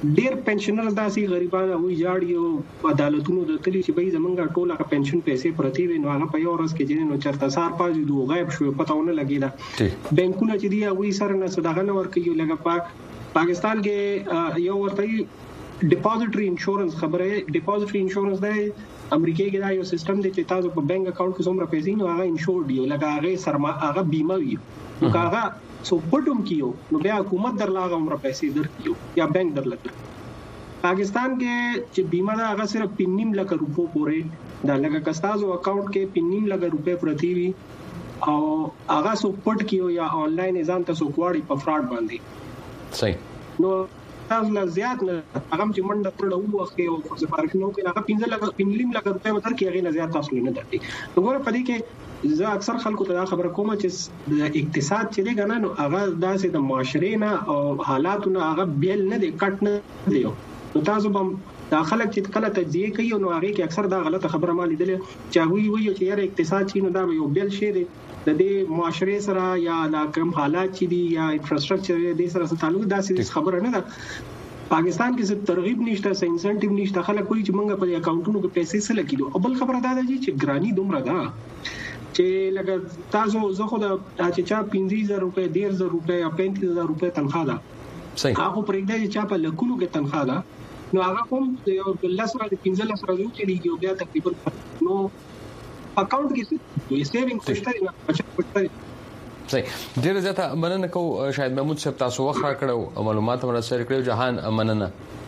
ډیر پنشنر داسې غریبانه وي جاړي او عدالتونو د تلی چې به زمونږه ټوله پنشن پیسې پرتی وي نو هغه په یو ورځ کې چې نو چرته سار پاز دوه غیب شو پتاونه لګیدا بانکونه چې دی وی سره نه صدقه نه ورکوي لکه پاک پاکستان کې یو ورته ډیپوزټری انشورنس خبره ډیپوزټری انشورنس دی امریکای کې دا یو سیستم دی چې تاسو په بانک اکاونټ کې څومره پیسې نو هغه انشور دی لکه هغه سرما هغه بیمه وي نو هغه سو پټوم کیو نو بیا حکومت درلاغه عمر پیسې درکیو یا بانک درلته پاکستان کې چې بیمه دا هغه صرف پنځه لک روپو پورې دا لکه کستازو اکاونټ کې پنځه لک روپے پرتی وي او هغه سو پټ کیو یا انلاین ځان تاسو کوړی په فراډ باندې صحیح نو تاسو لا زیات نه هغه چې منډه کړو وخت او څه فرق نه کوي هغه پنځه لک پنځه لک روپے متر کې هغه نه زیات تاسو نه درتي وګوره په دې کې زه اکثر خلکو ته خبره کوم چې د اقتصاد چې دی کنه نو هغه داسې د معاشرې نه او حالاتونه هغه بیل نه دی کټ نه دی نو تاسو به دا خلک چې کله تجزیه کوي نو هغه کې اکثر دا غلطه خبره ما لیدل چې وی وی چې یاره اقتصاد چې نو دا یو بیل شی دی د دې معاشرې سره یا د کوم حالات چې دي یا انفراستراکچر دې سره تعلق داسې خبره نه ده پاکستان کې څه ترغیب نشته څه انسنټیو نشته خلک کوي چې مونږ په اکاونټونو کې پیسې سره کیدو او بل خبره دا ده چې ګرانی دومره ده چې لکه تاسو زه خو د چې چا پنځه زره روپے ډیر زره روپے یا پنځه زره روپے تنخواه ده صحیح هغه پرې دی چې په لکونو کې تنخواه ده نو هغه کوم یو بل سره د پنځه لس راځي چې دیږي بیا تقریبا نو اکاونټ کې څه سیوینګ پښتري نه بچت پښتري صحیح ډیر زیاته مننه کو شاید محمود صاحب تاسو وخت راکړو معلومات مر سره کړو جهان مننه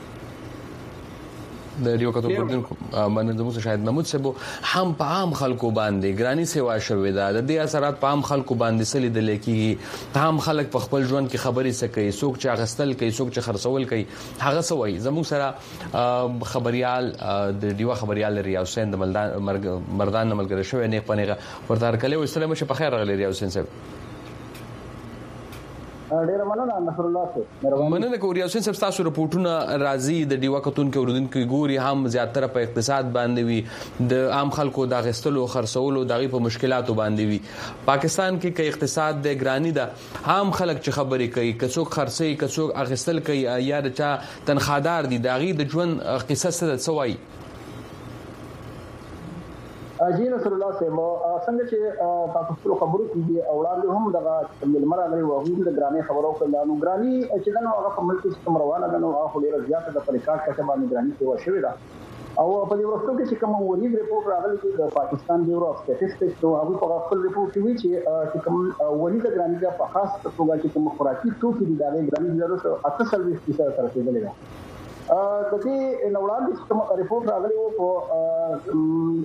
د ریو کتو پردن مننه زموږ شاید محمود صاحب هم په عام خلکو باندې ګرانی سیوا شوې ده د دې اثرات په عام خلکو باندې سلی د لکې هم خلک په خپل ژوند کې خبرې سکي څوک چې غستل کوي څوک چې خرڅول کوي هغه سوي زموږ سره خبريال د ډیوا خبريال ریاض حسین د مردان ملګری شوی نه پنهغه ورته کله السلام شه په خیر غلی ریاض حسین صاحب ډیر مننه نصر الله صاحب مننه کوم ریاض صاحب تاسو رپورټونه راځي د ډیوا کتون کې اوردونکو ګوري هم زیاتره په اقتصاد باندې وي د عام خلکو د غستلو خرڅولو دغه په مشکلاتو باندې وي پاکستان کې کې اقتصاد د ګرانی ده عام خلک چې خبرې کوي کڅوک خرڅي کڅوک اغستل کوي یا د چا تنخوادار دي دغه د ژوند قصه څه سوي جی نصر الله صاحب څنګه چې تاسو ټول خبرو کیږي او وړاندې هم دغه ملمر غلي وغوږ د ګرانی خبرو کړه نو ګرانی چې دا نو هغه په ملک کې روانه ده نو هغه ډیره زیاته د پریکاټ کته باندې ګرانی څه وشوي دا او په دې ورځو کې چې کوم وریډ ریپورت راغلی چې د پاکستان بیورو اف سټیټسټکس نو هغه په خپل ریپورت کې وی چې کوم وریډ ګرانی د په خاص توګه چې کوم خوراکي توکي دي دا ګرانی زیاتره اته سرویس کې سره ترسیدلې ده د دې نوړاندې کوم ریپورت راغلی وو په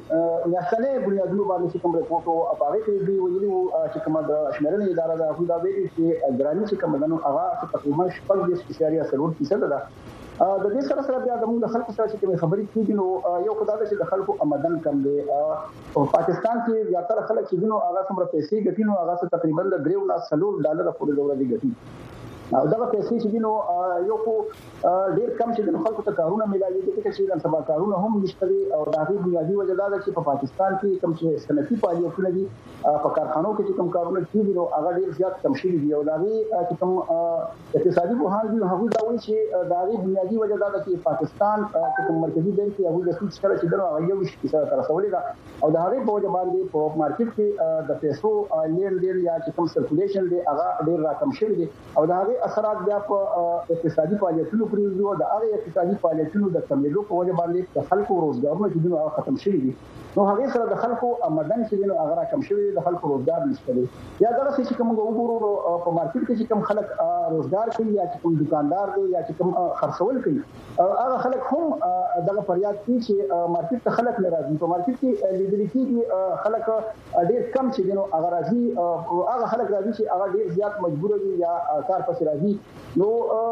یاسنه بنیادونو باندې کوم ریپورت او هغه کې دی ویلي وو چې کوم د شمېرنې اداره د افغان د ویلي چې ګرانی چې کوم دنو هغه تقریبا شپږ دېرش اشاریه څلور فیصد ده د دې سره سره بیا د خلکو سره چې خبرې کیږي نو یو خدای چې د خلکو آمدن کم دی او پاکستان کې زیاتره خلک چې نو هغه څومره پیسې ګټي نو هغه تقریبا د درې لا څلور ډالر پورې ډول دي ګټي او دا پیسې چې نو یو کو ډیر کم چې د خلکو ته کارونه ملایي دي چې د سبا کارونه هم نشته او د هغې بنیادی وجه دا ده چې په پاکستان کې کوم چې صنعتي فعالیتونه دي په کارخانو کې چې کوم کارونه کیږي نو هغه ډیر زیات کم شوي دي او د هغې چې کوم اقتصادي بحران دي هغوی دا وایي چې د هغې بنیادی وجه دا ده چې پاکستان چې کوم مرکزي بانک یې هغوی د سود سره چې دغه هغه یو فیصد تر رسولې ده او د هغې په وجه باندې په مارکیټ کې د پیسو لین دین یا چې کوم سرکولیشن دی هغه ډیر راکم شوی دی او د هغې اثرات بیا په اقتصادي فعالیتونو پرې وو د هغه اقتصادي فعالیتونو د کمیدو په وجه باندې د خلکو روزګارونه چې دغه ختم شوي دي نو هغه سره د خلکو آمدن چې نو هغه کم شوی د خلکو روزګار نشته دی یا دا چې کوم وګورو په مارکیټ کې چې کوم خلک روزګار کوي یا چې کوم دکاندار دی یا چې کوم خرڅول کوي هغه خلک هم دغه فریاد کوي چې مارکیټ ته خلک نه راځي په مارکیټ کې لیدل کېږي خلک ډېر کم چې نو هغه راځي او هغه خلک راځي چې هغه ډېر زیات مجبور دي یا کار پسې راځي نو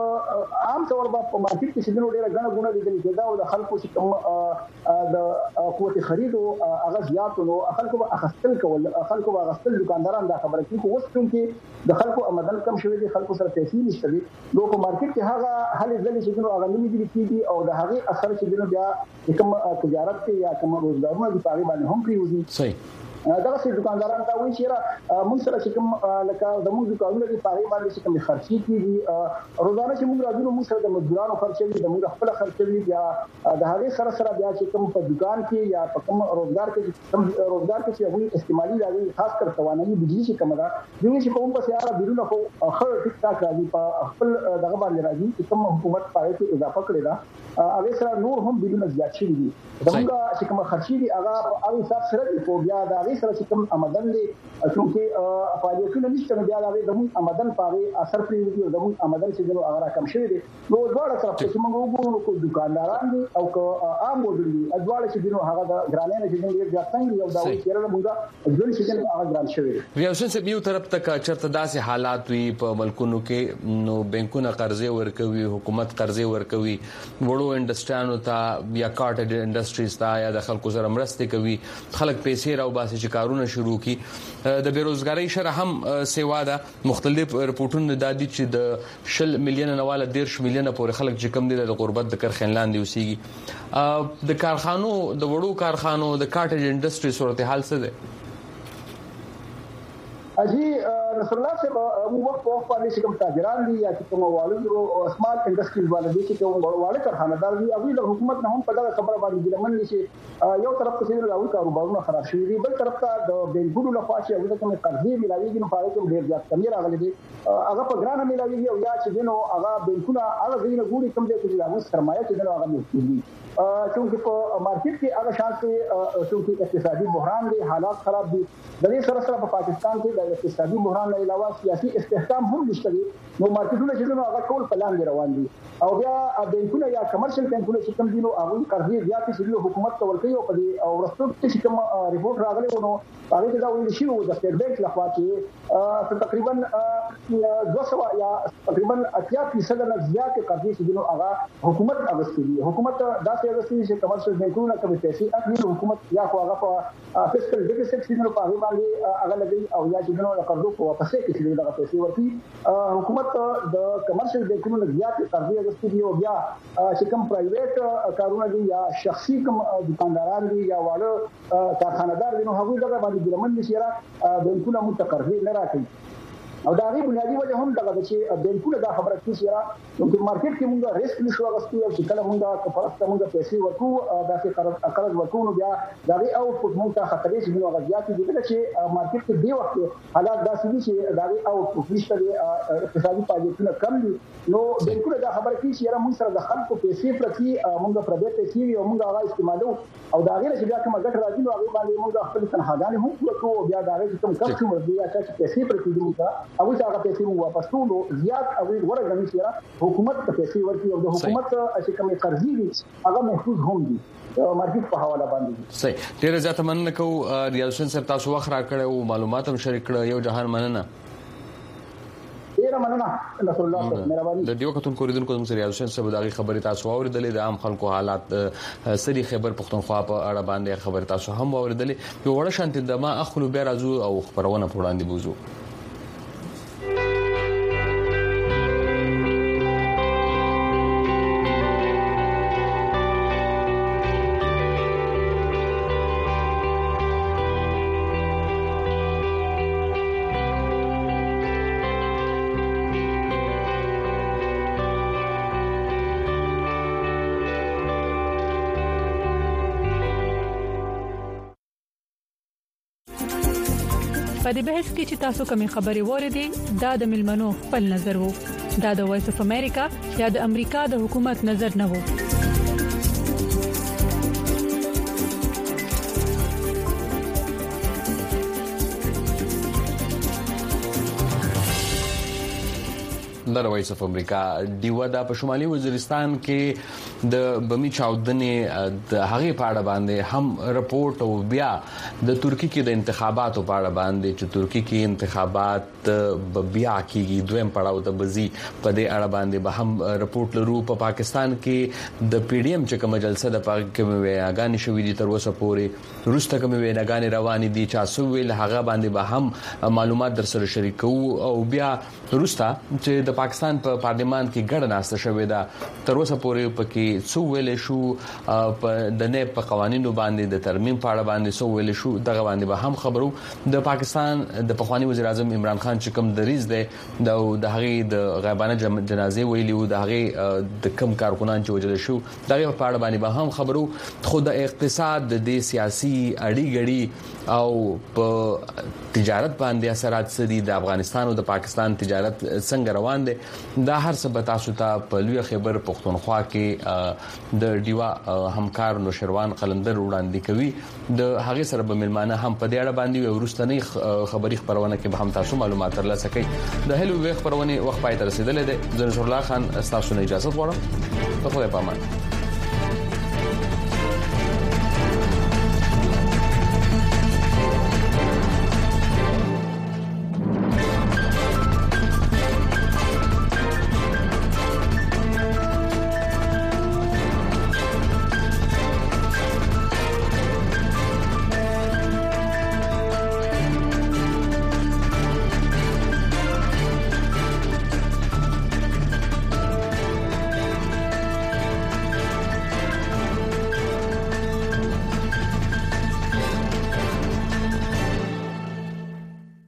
عام طور په مارکیټ کې چې نو ډېر غنه غونه لیدل کېږي او د خلکو چې کوم د قوت خرید هغه زیات نو خلکو به اخستل کول خلکو به اخستل دکانداران دا خبره کوي خو اوس چې د خلکو آمدن کم شوی دي خلکو سره پیسې نشته دي نو په مارکیټ کې هغه هلي ځلې چې نو هغه نه دي کیږي او د هغه اثر چې نو بیا کوم تجارت کې یا کوم روزګارونه دي په باندې هم پریوزي صحیح دغه څه دکانداران دا وایي چې موږ سره چې کوم لکه د موږ دکانونه دي پاره باندې چې کوم خرچي کیږي روزانه چې موږ راځو موږ سره د مزدورانو خرچي دي د موږ خپل خرچي دي یا د هغه سره سره بیا چې کوم په دکان کې یا په کوم روزګار کې کوم روزګار کې چې هغه استعمالي راځي خاص کر توانایي بجلی چې کوم ده دوی چې کوم په سیاره بیرونه خو خر ټیک ټاک راځي په خپل دغه باندې راځي چې کوم حکومت پاره کې اضافه کړی دا هغه سره نور هم بیرونه زیات شي دي دغه چې کوم خرچي دي هغه هغه حساب سره دی خو بیا دا هغه سره چې کوم آمدن دي چې فعالیتونه نشته بیا دا د آمدن پاره اثر پریږدي او د آمدن چې نو هغه کم شوی دي نو دواړه طرف چې موږ وګورو کو دکانداران دي او کو عام وګړي دي دواړه چې نو هغه د ګرانې نه چې ډیر ځات څنګه یو دا وایي چې موږ ځل چې هغه ګران شوی دي ریاست سے یو طرف تک چرته داسې حالات وي په ملکونو کې نو بانکونه قرضې ورکوي حکومت قرضې ورکوي وړو انډستریانو ته یا کارټ انډستریز ته یا د خلکو سره مرسته کوي خلک پیسې راو باسي چې کارونه شروع کی د بیروزګاری شرح هم سیوا ده مختلف رپورټونه د دې چې د شل میلیون نواله دیرش میلیون پورې خلک چې کم دي د غربت د کرخنلان دی اوسېږي د کارخانو د وړو کارخانو د کارټ انډستری صورتحال څه ده اجي رسول الله صاحب مو وخت په وخت باندې چې کوم تاجران دي یا چې کوم والو او سمال انډستریز باندې چې کوم والو کارخانه‌دار دي هغه د حکومت نه هم په دغه خبره باندې ګلمن نشي یو طرف ته چې راوي کاروبارونه خراب شوي دي بل طرف ته د بینکونو لخوا چې هغه کوم قرضې ملایوي نو فارغ کوم ډیر ځات کمی راغلي دي هغه په ګرانه ملایوي او یا چې نو هغه بینکونه هغه غوښنه ګوري کوم ځای کې هغه سرمایه چې نو هغه موجود چونکه په مارکیټ کې هغه شانتي چونکه اقتصادي بحران دی حالات خراب دي د دې سره سره په پاکستان کې د اقتصادي بحران نه علاوه سیاسي استحکام هم نشته دي نو مارکیټونه چې نو هغه ټول په لاندې روان دي او بیا بانکونه یا کمرشل بانکونه چې کوم دي نو هغه قرضې زیات چې حکومت ته ورکوي او په دې او ورستو چې کوم ریپورت راغلی نو هغه دا ویل شي او د سټیټ بانک لخوا چې تقریبا دوه سوه یا تقریبا اتیا فیصد نه زیات قرضې چې نو هغه حکومت اغستلي حکومت دا څه چې کمرشل بانکونه کوم پیسې اخلي حکومت یا خو هغه په فسکل ډیفیسټ چې نو په هغه باندې هغه لګي او یا چې نو د قرضو په واپس کې چې دغه پیسې ورتي حکومت د کمرشل بانکونو زیات قرضې اغستلي او بیا چې کوم پرایویټ کارونه دي یا شخصي کوم دکانداران دي یا واړه کارخانه‌دار دي نو هغه دغه باندې ګلمن نشي را بانکونه متقرضې نه راکړي او دا غي بنیادی وجه هم دغه چې بانکونه دا خبره کوي را نو په مارکیټ کې موږ ریسک نشو غوښتو او چې کله موږ کفارت موږ پیسې ورکو دا چې قرض قرض ورکو نو بیا دا غي او په موږ ته خطرې چې موږ غزيات دي چې مارکیټ کې دی وخت حالات داسې دي چې دا غي او په نشته اقتصادي فعالیتونه کم دي نو بانکونه دا خبره کوي چې را موږ سره د خلکو پیسې پرتی موږ پر دې پیسې او موږ هغه استعمالو او دا غیر چې بیا کوم ګټه راځي نو هغه باندې موږ خپل تنخواګانې هم ورکو بیا دا غي کوم کار کوم دی چې پیسې پرتی دي او هغه پیسې مو واپس ټولو زیات او ورغني چې حکومت ته پیسې ورکړي او د حکومت چې کومې قرضې دي هغه محفوظ هم دي مارکیټ په حواله باندې صحیح ډیره زیاته مننه کوم ریاض صاحب تاسو وخت راکړی او معلومات هم شریک کړ یو جهان مننه ډیره مننه رسول الله صاحب مهرباني د دیو کتون کوریدونکو د ریاض صاحب دغه خبرې تاسو اوریدلې د عام خلکو حالات سری خبر پښتونخوا په اړه باندې خبر تاسو هم اوریدلې یو وړه شانت د ما اخلو بیا راځو او خبرونه وړاندې بوزو په دې بحث کې چې تاسو کومې خبرې وریدي دا د ملمنو خپل نظر وو دا د وایس اف امریکا یا د امریکا د حکومت نظر نه وو د وایس اف امریکا دیو دا په شمالي وزیرستان کې د بمی چاودنې د هغه پاړه باندې هم رپورت او بیا د ترکی کې د انتخاباتو پاړه باندې چې ترکی کې انتخابات بیا کېږي دویم پړاو ته بزي په دې اړه باندې به هم رپورت لرو په پاکستان کې د پی ډی ایم چې کوم جلسه د پاک کې ویاګانی شوې دي تر اوسه پورې روسته کوم ویاګانی روان دي چې اسو ویل هغه باندې به هم معلومات در سره شریکو او بیا روسته چې د پاکستان په پارلیمان کې ګډه ناسته شوې ده تر اوسه پورې پکې کې څو ویل شو په د نه په قوانینو باندې د ترمیم په اړه باندې څو ویل شو دغه باندې به هم خبرو د پاکستان د پخوانی وزیر اعظم عمران خان چې کوم دریز دی د د هغه د غیبانه جنازې ویلي او د هغه د کم کارکونان چې وجل شو دغه په اړه باندې به هم خبرو خو د اقتصاد د سیاسي اړیګړي او په تجارت باندې اثرات سدي د افغانستان او د پاکستان تجارت څنګه روان دي دا هر څه به تاسو ته په لوی خبر پښتونخوا کې د ډیوا همکار نوشروان قلندر وړاندې کوي د هغه سره به ملمانه هم په دې اړه باندې ورستنی خبري خبرونه کې به هم تاسو معلومات ترلاسه کړئ د هلو ویخ خبرونه وخت پای ته رسیدلې ده زنجر الله خان تاسو نه اجازه غواړم په خپل پامان